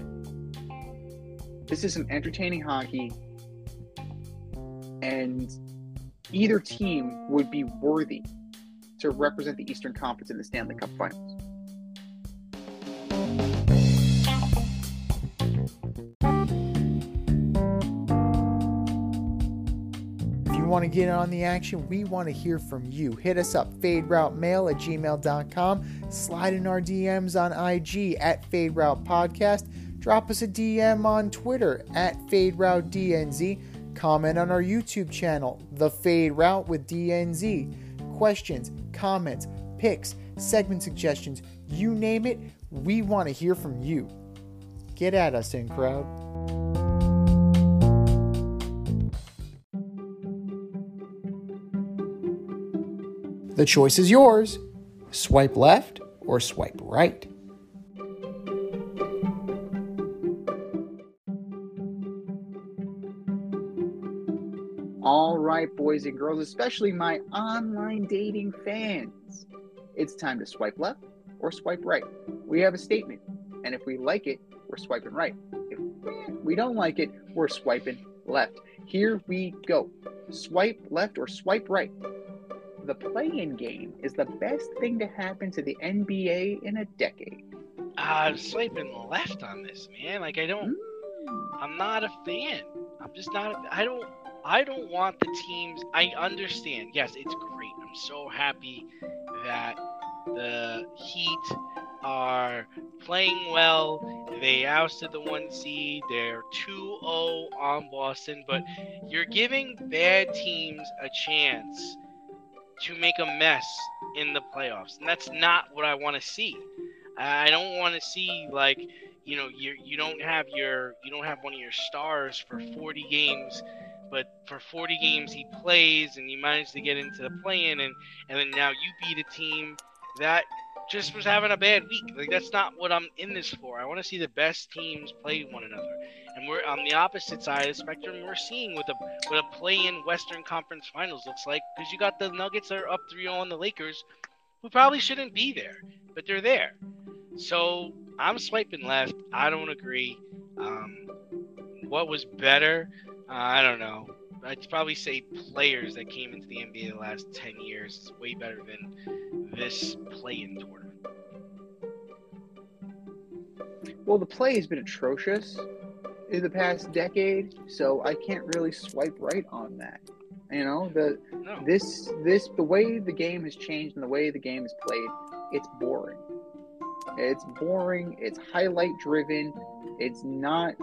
This is some entertaining hockey, and either team would be worthy to represent the Eastern Conference in the Stanley Cup Finals. If you want to get on the action, we want to hear from you. Hit us up, faderoutemail@gmail.com. Slide in our DMs on IG @FadeRoutePodcast. Drop us a DM on Twitter @FadeRouteDNZ. Comment on our YouTube channel, The Fade Route with DNZ. Questions, comments, picks, segment suggestions, you name it, we want to hear from you. Get at us, in crowd. The choice is yours. Swipe left or swipe right. All right, boys and girls, especially my online dating fans, it's time to swipe left or swipe right. We have a statement, and if we like it, we're swiping right. If we don't like it, we're swiping left. Here we go. Swipe left or swipe right. The play-in game is the best thing to happen to the NBA in a decade. I'm swiping left on this, man. Like, I'm not a fan. I'm just not. I don't want the teams. I understand. Yes, it's great. I'm so happy that the Heat are playing well. They ousted the 1 seed. They're 2-0 on Boston, but you're giving bad teams a chance to make a mess in the playoffs, and that's not what I want to see. I don't want to see, like, you don't have one of your stars for 40 games, but for 40 games he plays and you manage to get into the play-in, and then now you beat a team that just was having a bad week. Like, that's not what I'm in this for. I want to see the best teams play one another. And we're on the opposite side of the spectrum. We're seeing what a play-in Western Conference Finals looks like, because you got the Nuggets that are up 3-0 on the Lakers, who probably shouldn't be there, but they're there. So I'm swiping left. I don't agree. What was better? I don't know. I'd probably say players that came into the NBA the last 10 years is way better than this play-in tournament. Well, the play has been atrocious in the past decade, so I can't really swipe right on that. You know, the way the game has changed and the way the game is played, it's boring. It's boring. It's highlight driven. It's not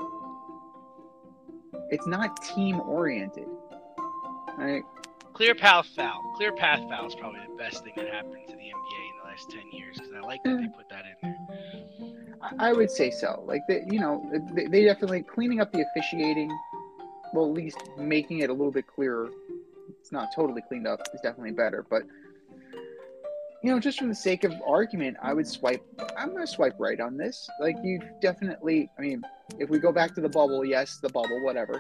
team oriented. Right? Clear path foul. Clear path foul is probably the best thing that happened to the NBA in the last 10 years, because I like that they put that in there. I would say so. Like, they definitely cleaning up the officiating, well, at least making it a little bit clearer. It's not totally cleaned up. It's definitely better. But, just for the sake of argument, I'm going to swipe right on this. Like, you definitely, if we go back to the bubble, yes, the bubble, whatever.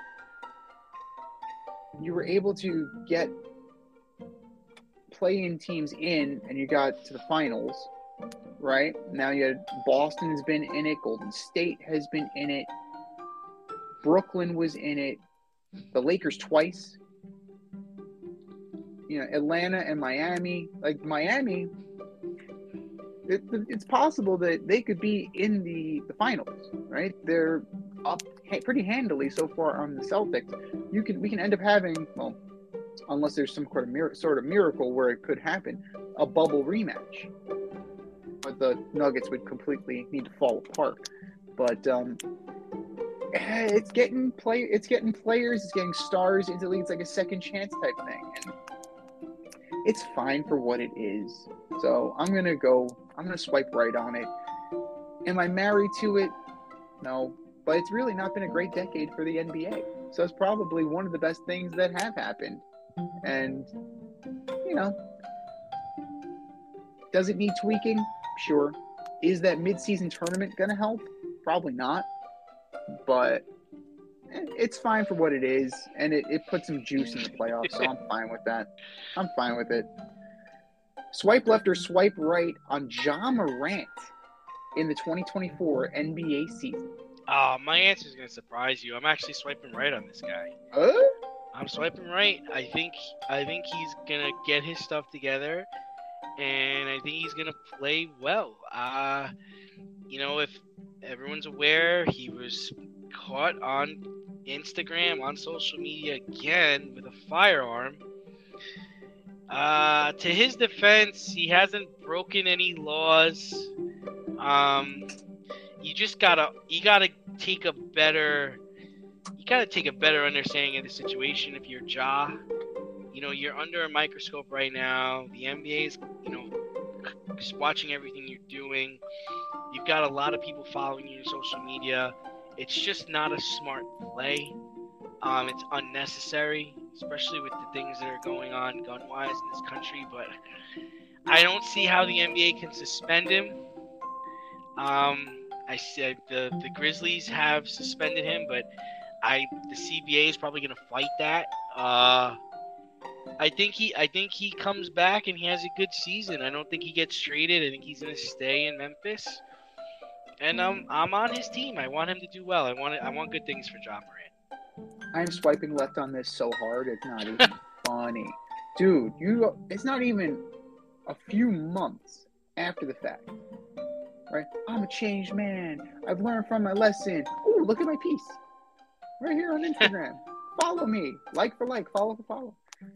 You were able to get play-in teams in, and you got to the finals, right? Now you had Boston has been in it, Golden State has been in it, Brooklyn was in it, the Lakers twice, Atlanta and Miami. Like, Miami, it's possible that they could be in the finals, right? They're up pretty handily so far on the Celtics. We can end up having, well, unless there's some sort of miracle where it could happen, a bubble rematch. But the Nuggets would completely need to fall apart. But it's getting players, it's getting stars into leagues, like a second chance type thing, and it's fine for what it is. So I'm gonna swipe right on it. Am I married to it? No, but it's really not been a great decade for the NBA. So it's probably one of the best things that have happened. And does it need tweaking? Sure. Is that mid-season tournament going to help? Probably not. But it's fine for what it is, and it puts some juice in the playoffs, so I'm fine with that. I'm fine with it. Swipe left or swipe right on Ja Morant in the 2024 NBA season? My answer is going to surprise you. I'm actually swiping right on this guy. I'm swiping right. I think he's going to get his stuff together, and I think he's gonna play well. If everyone's aware, he was caught on Instagram, on social media again with a firearm. To his defense, he hasn't broken any laws. You gotta take a better understanding of the situation if you're Ja. You're under a microscope right now. The NBA is, just watching everything you're doing. You've got a lot of people following you on social media. It's just not a smart play. It's unnecessary, especially with the things that are going on gun-wise in this country. But I don't see how the NBA can suspend him. I said the Grizzlies have suspended him, but the CBA is probably going to fight that. I think he comes back and he has a good season. I don't think he gets traded. I think he's going to stay in Memphis. And I'm on his team. I want him to do well. I want good things for Ja Morant. I'm swiping left on this so hard, it's not even funny. Dude, it's not even a few months after the fact. Right? I'm a changed man. I've learned from my lesson. Oh, look at my piece. Right here on Instagram. Follow me. Like for like, follow for follow.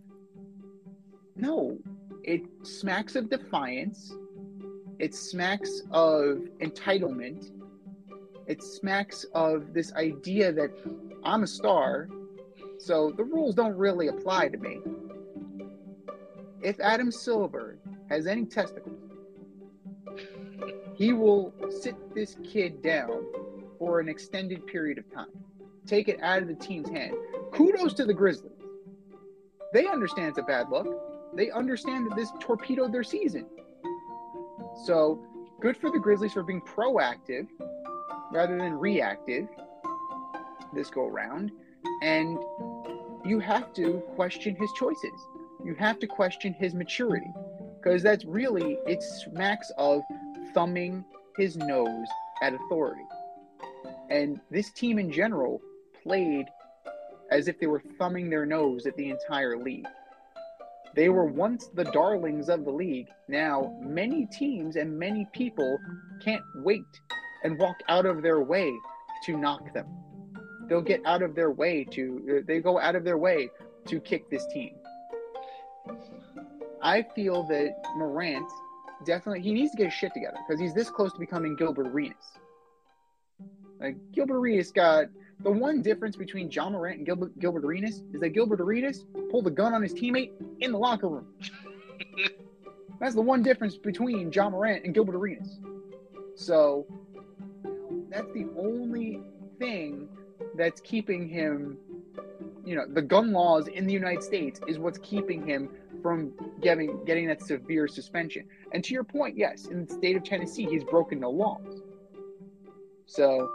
No. It smacks of defiance. It smacks of entitlement. It smacks of this idea that I'm a star, so the rules don't really apply to me. If Adam Silver has any testicles, he will sit this kid down for an extended period of time. Take it out of the team's hand. Kudos to the Grizzlies. They understand it's a bad look. They understand that this torpedoed their season. So, good for the Grizzlies for being proactive rather than reactive this go around. And you have to question his choices. You have to question his maturity. Because that's really, it smacks of thumbing his nose at authority. And this team in general played as if they were thumbing their nose at the entire league. They were once the darlings of the league. Now, many teams and many people can't wait and walk out of their way to knock them. They'll get out of their way they go out of their way to kick this team. I feel that Morant definitely, he needs to get his shit together because he's this close to becoming Gilbert Arenas. Like, Gilbert Arenas got, the one difference between Ja Morant and Gilbert Arenas is that Gilbert Arenas pulled a gun on his teammate in the locker room. That's the one difference between Ja Morant and Gilbert Arenas. So, that's the only thing that's keeping him, the gun laws in the United States is what's keeping him from getting that severe suspension. And to your point, yes, in the state of Tennessee, he's broken the laws. So,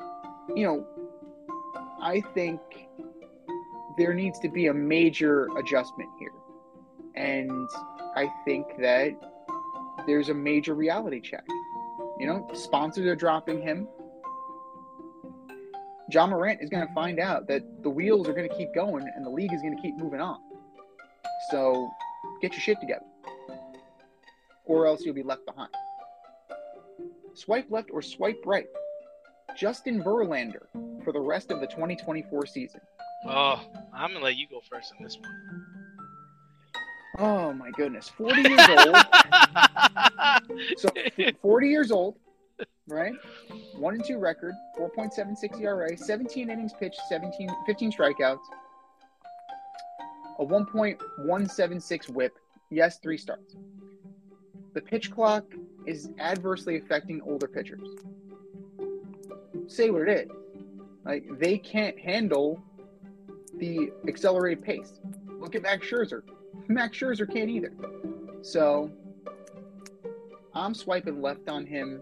I think there needs to be a major adjustment here. And I think that there's a major reality check. Sponsors are dropping him. Ja Morant is going to find out that the wheels are going to keep going and the league is going to keep moving on. So get your shit together, or else you'll be left behind. Swipe left or swipe right. Justin Verlander for the rest of the 2024 season. Oh, I'm going to let you go first on this one. Oh, my goodness. 40 years old. So, 40 years old, right? 1-2 record, 4.76 ERA, 17 innings pitched, 15 strikeouts, a 1.176 whip. Yes, 3 starts. The pitch clock is adversely affecting older pitchers. Say what it is. Like, they can't handle the accelerated pace. Look at Max Scherzer. Max Scherzer can't either. So, I'm swiping left on him.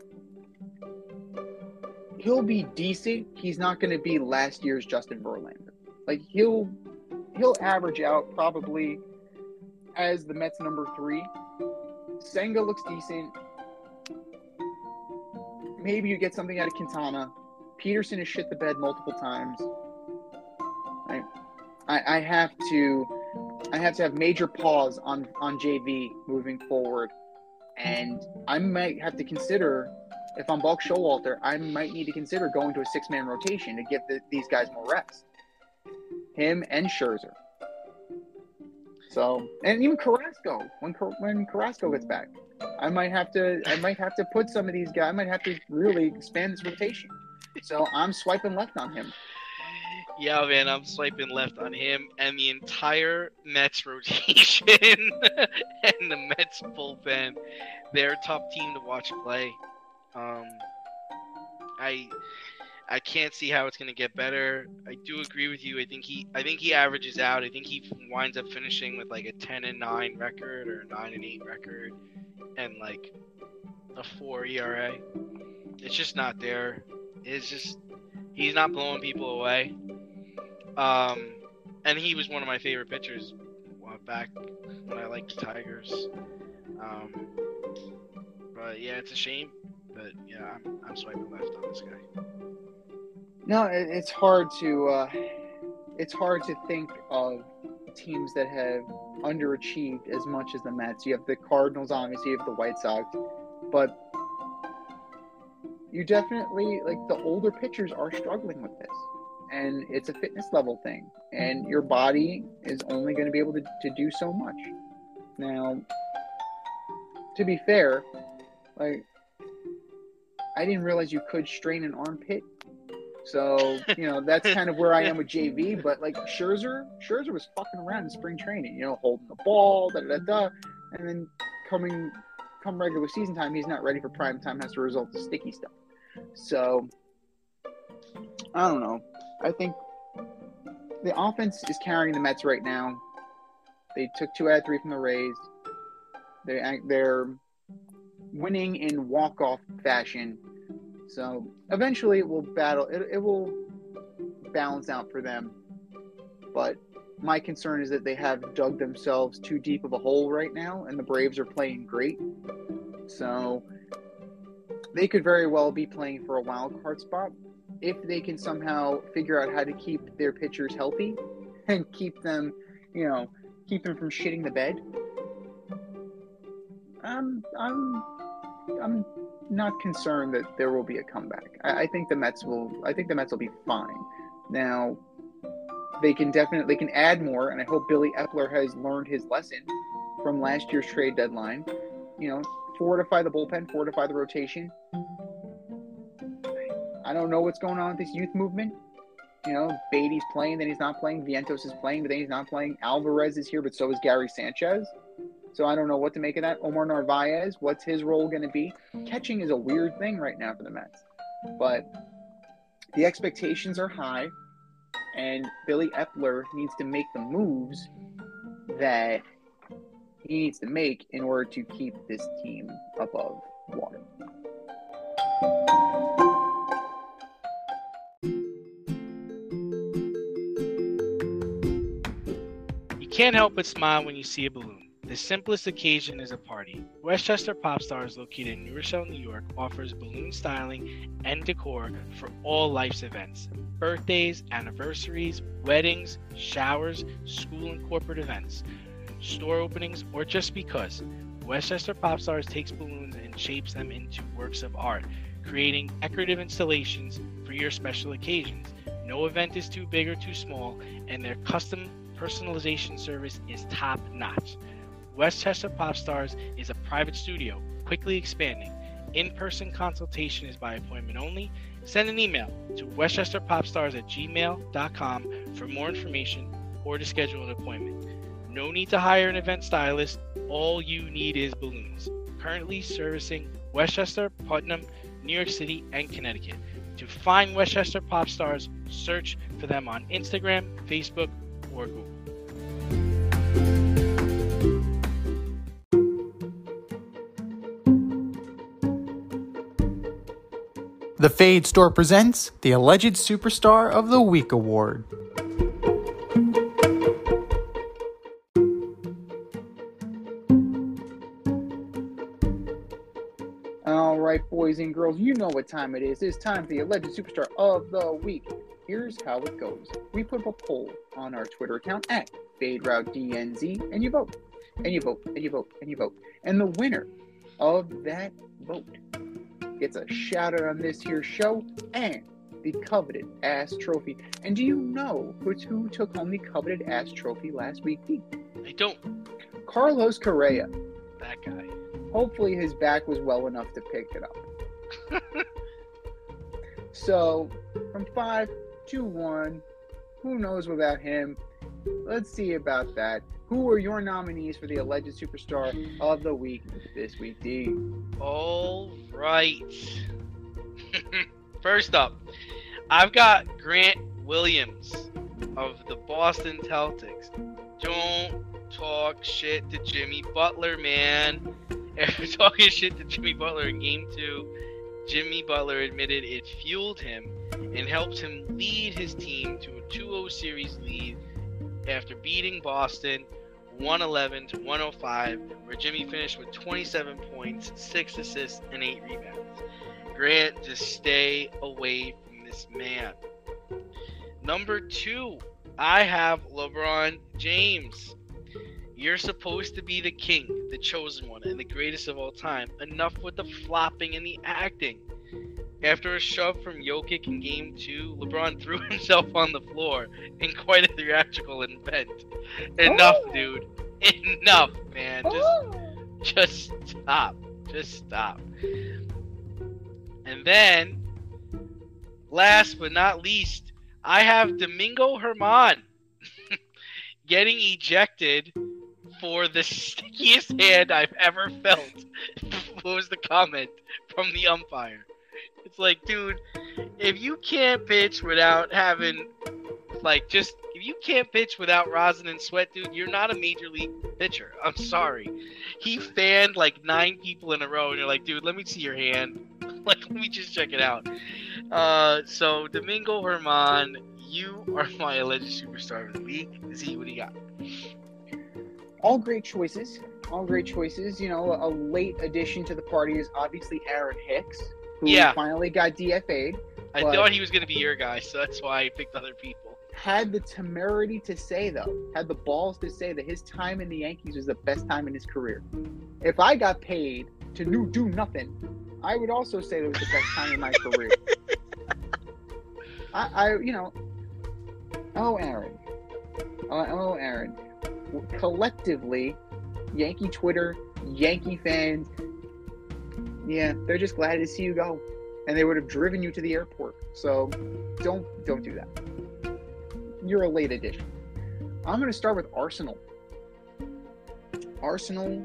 He'll be decent. He's not going to be last year's Justin Verlander. Like, he'll average out probably as the Mets number 3. Senga looks decent. Maybe you get something out of Quintana. Peterson has shit the bed multiple times. I have to I have to have major pause on JV moving forward. And I might have to consider, if I'm Buck Showalter, I might need to consider going to a 6-man rotation to give these guys more reps. Him and Scherzer. So, and even Carrasco, when Carrasco gets back, I might have to put some of these guys. I might have to really expand this rotation. So I'm swiping left on him. Yeah, man, I'm swiping left on him and the entire Mets rotation and the Mets bullpen. They're a tough team to watch play. I can't see how it's going to get better. I do agree with you. I think he averages out. I think he winds up finishing with like a 10-9 record or a 9-8 record and like a 4 ERA. It's just not there. It's just he's not blowing people away. And he was one of my favorite pitchers back when I liked the Tigers. But yeah, it's a shame. But yeah, I'm swiping left on this guy. No, it's hard to think of teams that have underachieved as much as the Mets. You have the Cardinals, obviously, you have the White Sox, but you definitely, like, the older pitchers are struggling with this, and it's a fitness level thing, and your body is only going to be able to do so much. Now, to be fair, like, I didn't realize you could strain an armpit. So, that's kind of where I am with JV. But, like, Scherzer was fucking around in spring training, holding the ball, and then come regular season time, he's not ready for prime time, has to result to sticky stuff. So, I don't know. I think the offense is carrying the Mets right now. They took 2 out of 3 from the Rays. They're winning in walk-off fashion. So eventually it will balance out for them. But my concern is that they have dug themselves too deep of a hole right now, and the Braves are playing great. So they could very well be playing for a wild card spot if they can somehow figure out how to keep their pitchers healthy and keep them from shitting the bed. I'm not concerned that there will be a comeback. I think the Mets will be fine. Now, they can add more, and I hope Billy Epler has learned his lesson from last year's trade deadline. Fortify the bullpen, fortify the rotation. I don't know what's going on with this youth movement. Beatty's playing, then he's not playing. Vientos is playing, but then he's not playing. Alvarez is here, but so is Gary Sanchez. So I don't know what to make of that. Omar Narvaez, what's his role going to be? Catching is a weird thing right now for the Mets. But the expectations are high, and Billy Epler needs to make the moves that he needs to make in order to keep this team above water. You can't help but smile when you see a balloon. The simplest occasion is a party. Westchester Pop Stars, located in New Rochelle, New York, offers balloon styling and decor for all life's events. Birthdays, anniversaries, weddings, showers, school and corporate events, store openings, or just because. Westchester Pop Stars takes balloons and shapes them into works of art, creating decorative installations for your special occasions. No event is too big or too small, and their custom personalization service is top-notch. Westchester Pop Stars is a private studio, quickly expanding. In-person consultation is by appointment only. Send an email to westchesterpopstars@gmail.com for more information or to schedule an appointment. No need to hire an event stylist. All you need is balloons. Currently servicing Westchester, Putnam, New York City, and Connecticut. To find Westchester Pop Stars, search for them on Instagram, Facebook, or Google. The Fade Store presents the Alleged Superstar of the Week Award. All right, boys and girls, you know what time it is. It's time for the Alleged Superstar of the Week. Here's how it goes. We put up a poll on our Twitter account at Fade Route DNZ, and you vote. And you vote, and you vote, and you vote. And the winner of that vote gets a shout out on this here show and the coveted ass trophy. And do you know who took home the coveted ass trophy last week, Pete? I don't. Carlos Correa. That guy. Hopefully his back was well enough to pick it up. So, from 5-1, who knows without him? Let's see about that. Who are your nominees for the alleged superstar of the week this week, D? All right. First up, I've got Grant Williams of the Boston Celtics. Don't talk shit to Jimmy Butler, man. After talking shit to Jimmy Butler in Game 2, Jimmy Butler admitted it fueled him and helped him lead his team to a 2-0 series lead after beating Boston 111-105, where Jimmy finished with 27 points, 6 assists, and 8 rebounds. Grant, just stay away from this man. Number 2, I have LeBron James. You're supposed to be the king, the chosen one, and the greatest of all time. Enough with the flopping and the acting. After a shove from Jokic in Game 2, LeBron threw himself on the floor in quite a theatrical event. Enough, dude. Enough, man. Just stop. Just stop. And then, last but not least, I have Domingo Herman getting ejected for the stickiest hand I've ever felt. What was the comment from the umpire? It's like, dude, if you can't pitch without having, if you can't pitch without rosin and sweat, dude, you're not a major league pitcher. I'm sorry. He fanned 9 people in a row, and you're like, dude, let me see your hand. Let me just check it out. So, Domingo Herman, you are my alleged superstar of the week. Z, what do you got? All great choices. All great choices. You know, a late addition to the party is obviously Aaron Hicks, who finally got DFA'd. I thought he was going to be your guy, so that's why I picked other people. Had the temerity to say, though, had the balls to say that his time in the Yankees was the best time in his career. If I got paid to do nothing, I would also say that it was the best time in my career. Aaron. Collectively, Yankee Twitter, Yankee fans, yeah, they're just glad to see you go. And they would have driven you to the airport. So don't do that. You're a late addition. I'm going to start with Arsenal. Arsenal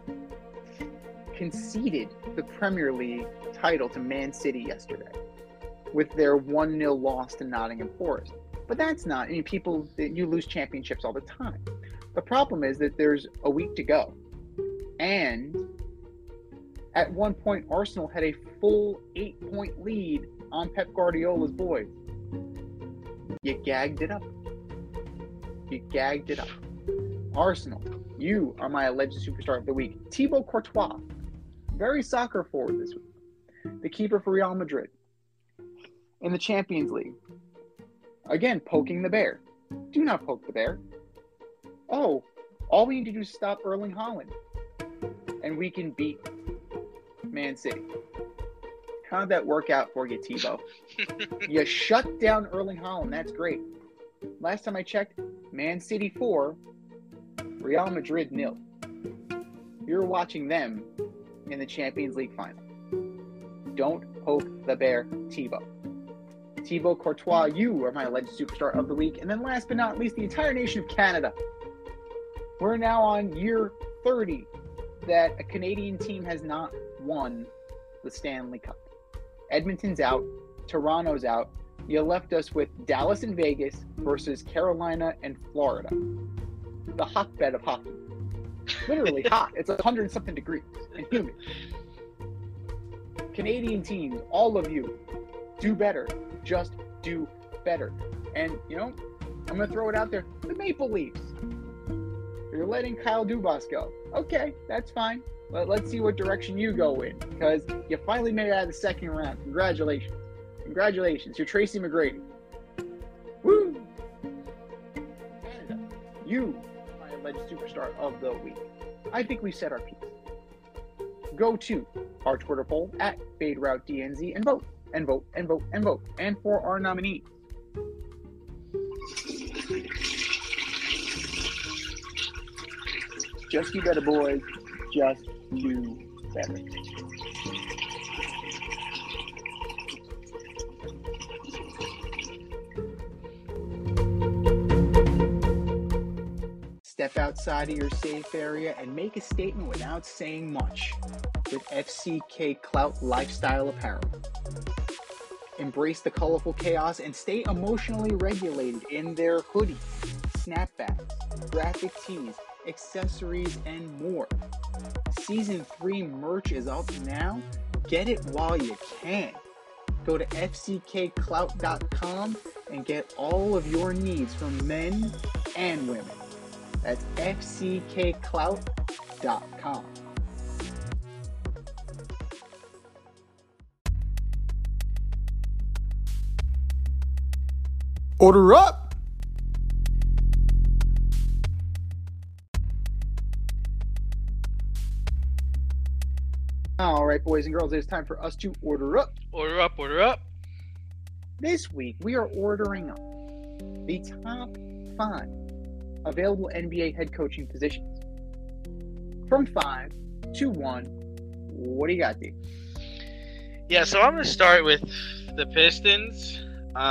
conceded the Premier League title to Man City yesterday with their 1-0 loss to Nottingham Forest. But that's not, you lose championships all the time. The problem is that there's a week to go. And at one point, Arsenal had a full 8-point lead on Pep Guardiola's boys. You gagged it up. Arsenal, you are my alleged superstar of the week. Thibaut Courtois, very soccer forward this week. The keeper for Real Madrid. In the Champions League. Again, poking the bear. Do not poke the bear. Oh, all we need to do is stop Erling Haaland. And we can beat Man City. How'd that work out for you, Thibaut? You shut down Erling Haaland. That's great. Last time I checked, Man City 4, Real Madrid 0. You're watching them in the Champions League final. Don't poke the bear, Thibaut. Thibaut Courtois, you are my alleged superstar of the week. And then last but not least, the entire nation of Canada. We're now on year 30 that a Canadian team has not won the Stanley Cup. Edmonton's out. Toronto's out. You left us with Dallas and Vegas versus Carolina and Florida. The hotbed of hockey. Literally hot. It's 100-something degrees and humid. Canadian teams, all of you, do better. Just do better. And, I'm going to throw it out there. The Maple Leafs. You're letting Kyle Dubas go. Okay, that's fine. Let's see what direction you go in. Because you finally made it out of the second round. Congratulations. You're Tracy McGrady. Woo! Canada. you, my alleged superstar of the week. I think we said our piece. Go to our Twitter poll at FadeRouteDNZ and vote, and vote, and vote, and vote. And for our nominees. Just do better, boys. Just do better. Step outside of your safe area and make a statement without saying much with FCK Clout Lifestyle Apparel. Embrace the colorful chaos and stay emotionally regulated in their hoodies, snapbacks, graphic tees, accessories, and more. Season 3 merch is up now. Get it while you can. Go to fckclout.com and get all of your needs from men and women. That's fckclout.com. Order up! All right, boys and girls, it's time for us to order up. Order up, order up. This week, we are ordering up the top 5 available NBA head coaching positions. From 5 to 1, what do you got, D? Yeah, so I'm going to start with the Pistons.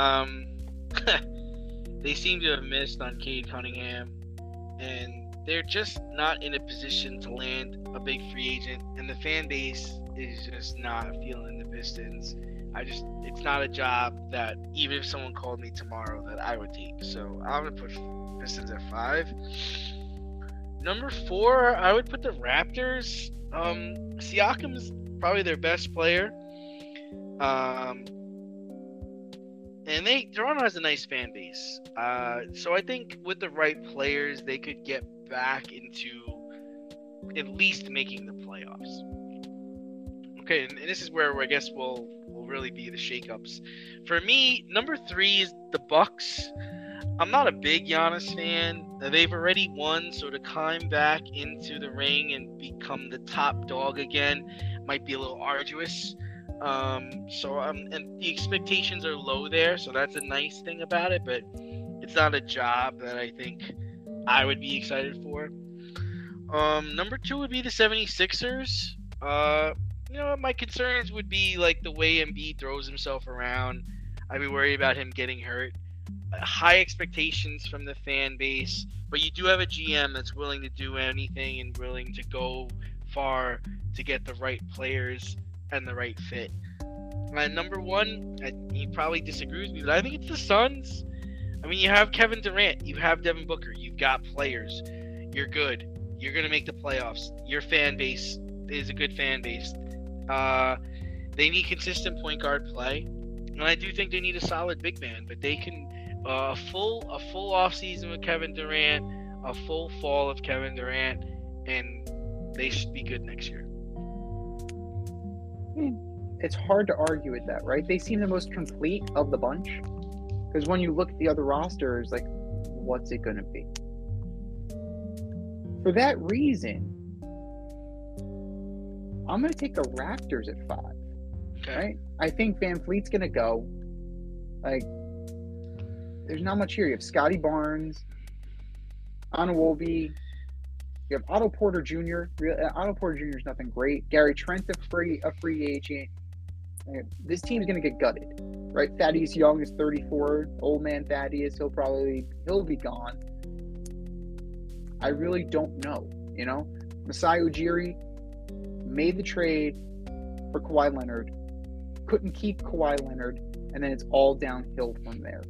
They seem to have missed on Cade Cunningham, and they're just not in a position to land a big free agent, and the fan base is just not feeling the Pistons. It's not a job that even if someone called me tomorrow that I would take. So I'm going to put Pistons at 5. Number 4, I would put the Raptors. Siakam's probably their best player. And Toronto has a nice fan base. So I think with the right players, they could get back into at least making the playoffs. Okay, and this is where I guess will really be the shakeups. For me, number 3 is the Bucks. I'm not a big Giannis fan. They've already won, so to climb back into the ring and become the top dog again might be a little arduous. And the expectations are low there, so that's a nice thing about it, but it's not a job that I think I would be excited for. Number 2 would be the 76ers. My concerns would be like the way Embiid throws himself around. I'd be worried about him getting hurt. High expectations from the fan base, but you do have a GM that's willing to do anything and willing to go far to get the right players and the right fit. Number 1, he probably disagrees with me, but I think it's the Suns. I mean, you have Kevin Durant, you have Devin Booker, you've got players. You're good. You're going to make the playoffs. Your fan base is a good fan base. They need consistent point guard play, and I do think they need a solid big man, but they can a full off season with Kevin Durant, a full fall of Kevin Durant, and they should be good next year. It's hard to argue with that, right? They seem the most complete of the bunch. Because when you look at the other rosters, like, what's it going to be? For that reason, I'm going to take the Raptors at 5. Okay. Right? I think Van Fleet's going to go. Like, there's not much here. You have Scotty Barnes, Anunoby. You have Otto Porter Jr. Otto Porter Jr. is nothing great. Gary Trent, a free agent. This team's going to get gutted, right? Thaddeus Young is 34. Old man Thaddeus, he'll be gone. I really don't know, Masai Ujiri made the trade for Kawhi Leonard, couldn't keep Kawhi Leonard, and then it's all downhill from there.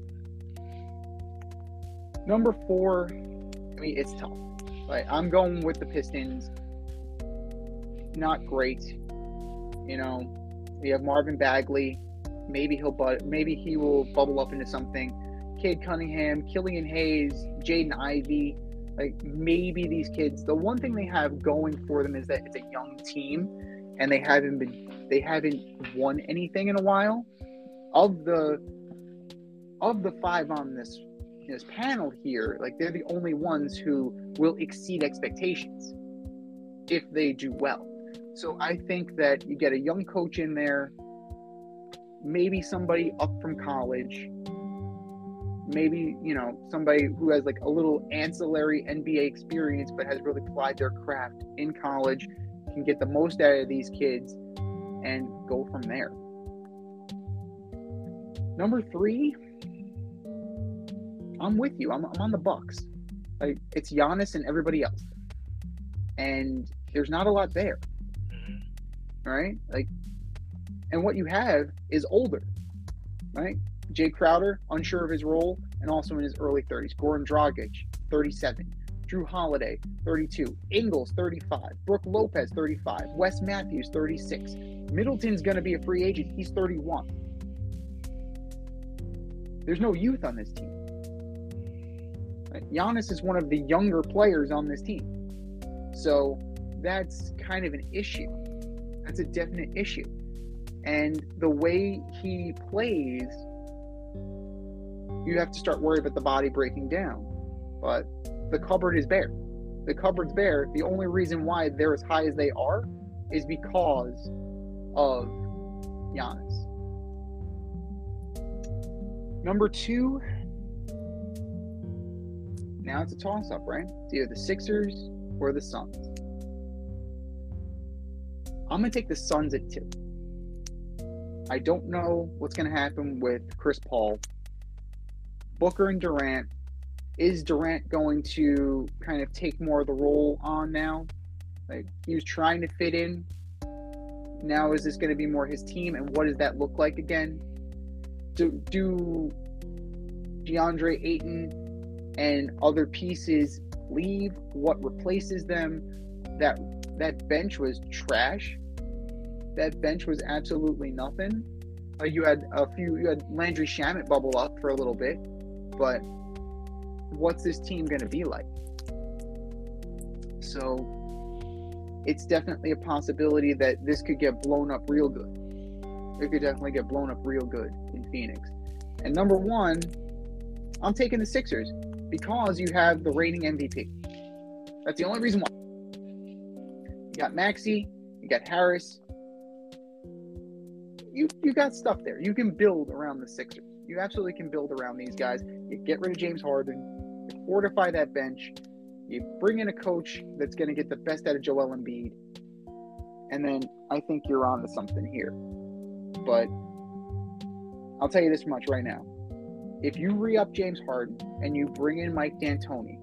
Number 4, it's tough. Like, I'm going with the Pistons. Not great. We have Marvin Bagley. Maybe he will bubble up into something. Cade Cunningham, Killian Hayes, Jaden Ivey. Like, maybe these kids. The one thing they have going for them is that it's a young team, and they haven't won anything in a while. Of the 5 on this this panel here, like they're the only ones who will exceed expectations if they do well. So I think that you get a young coach in there, maybe somebody up from college, maybe, somebody who has like a little ancillary NBA experience but has really applied their craft in college, can get the most out of these kids and go from there. Number 3, I'm with you. I'm on the Bucks. Like, it's Giannis and everybody else. And there's not a lot there. Right? Like, and what you have is older, right? Jay Crowder, unsure of his role, and also in his early 30s. Goran Dragic, 37. Drew Holiday, 32. Ingles, 35. Brook Lopez, 35. Wes Matthews, 36. Middleton's going to be a free agent. He's 31. There's no youth on this team. Right? Giannis is one of the younger players on this team. So that's kind of an issue. That's a definite issue. And the way he plays, you have to start worrying about the body breaking down. But the cupboard is bare. The cupboard's bare. The only reason why they're as high as they are is because of Giannis. Number 2, now it's a toss-up, right? It's either the Sixers or the Suns. I'm going to take the Suns at 2. I don't know what's going to happen with Chris Paul. Booker and Durant. Is Durant going to kind of take more of the role on now? Like, he was trying to fit in. Now is this going to be more his team? And what does that look like again? Do DeAndre Ayton and other pieces leave? What replaces them? That bench was trash. That bench was absolutely nothing. You had Landry Shamet bubble up for a little bit, but what's this team going to be like? So it's definitely a possibility that this could get blown up real good. It could definitely get blown up real good in Phoenix. And number 1, I'm taking the Sixers because you have the reigning MVP. That's the only reason why. You got Maxey, you got Harris. You got stuff there. You can build around the Sixers. You absolutely can build around these guys. You get rid of James Harden. You fortify that bench. You bring in a coach that's going to get the best out of Joel Embiid. And then I think you're on to something here. But I'll tell you this much right now. If you re-up James Harden and you bring in Mike D'Antoni,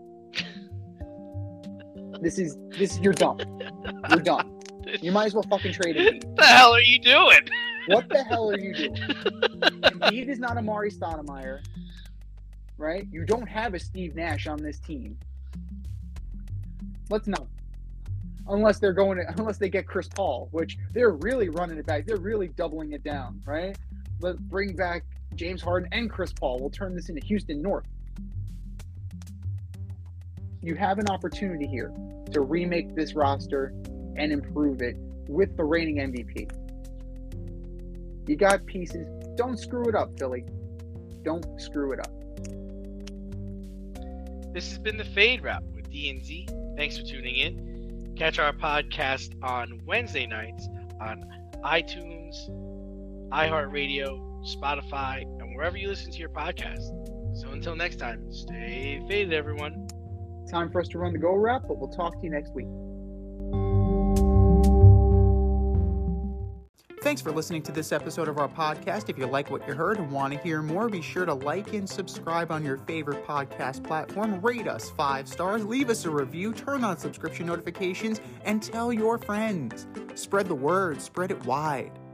you're done. You're done. You might as well fucking trade Embiid. What the hell are you doing? What the hell are you doing? Embiid is not Amari Stoudemire, right? You don't have a Steve Nash on this team. Let's not. Unless they get Chris Paul, which they're really running it back. They're really doubling it down, right? Let's bring back James Harden and Chris Paul. We'll turn this into Houston North. You have an opportunity here to remake this roster and improve it with the reigning MVP. You got pieces. Don't screw it up, Philly. Don't screw it up. This has been the Fade Route with D&Z. Thanks for tuning in. Catch our podcast on Wednesday nights on iTunes, iHeartRadio, Spotify, and wherever you listen to your podcast. So until next time, stay faded, everyone. Time for us to run the go wrap, but we'll talk to you next week. Thanks for listening to this episode of our podcast. If you like what you heard and want to hear more, be sure to like and subscribe on your favorite podcast platform. Rate us 5 stars, leave us a review, turn on subscription notifications, and tell your friends. Spread the word, spread it wide.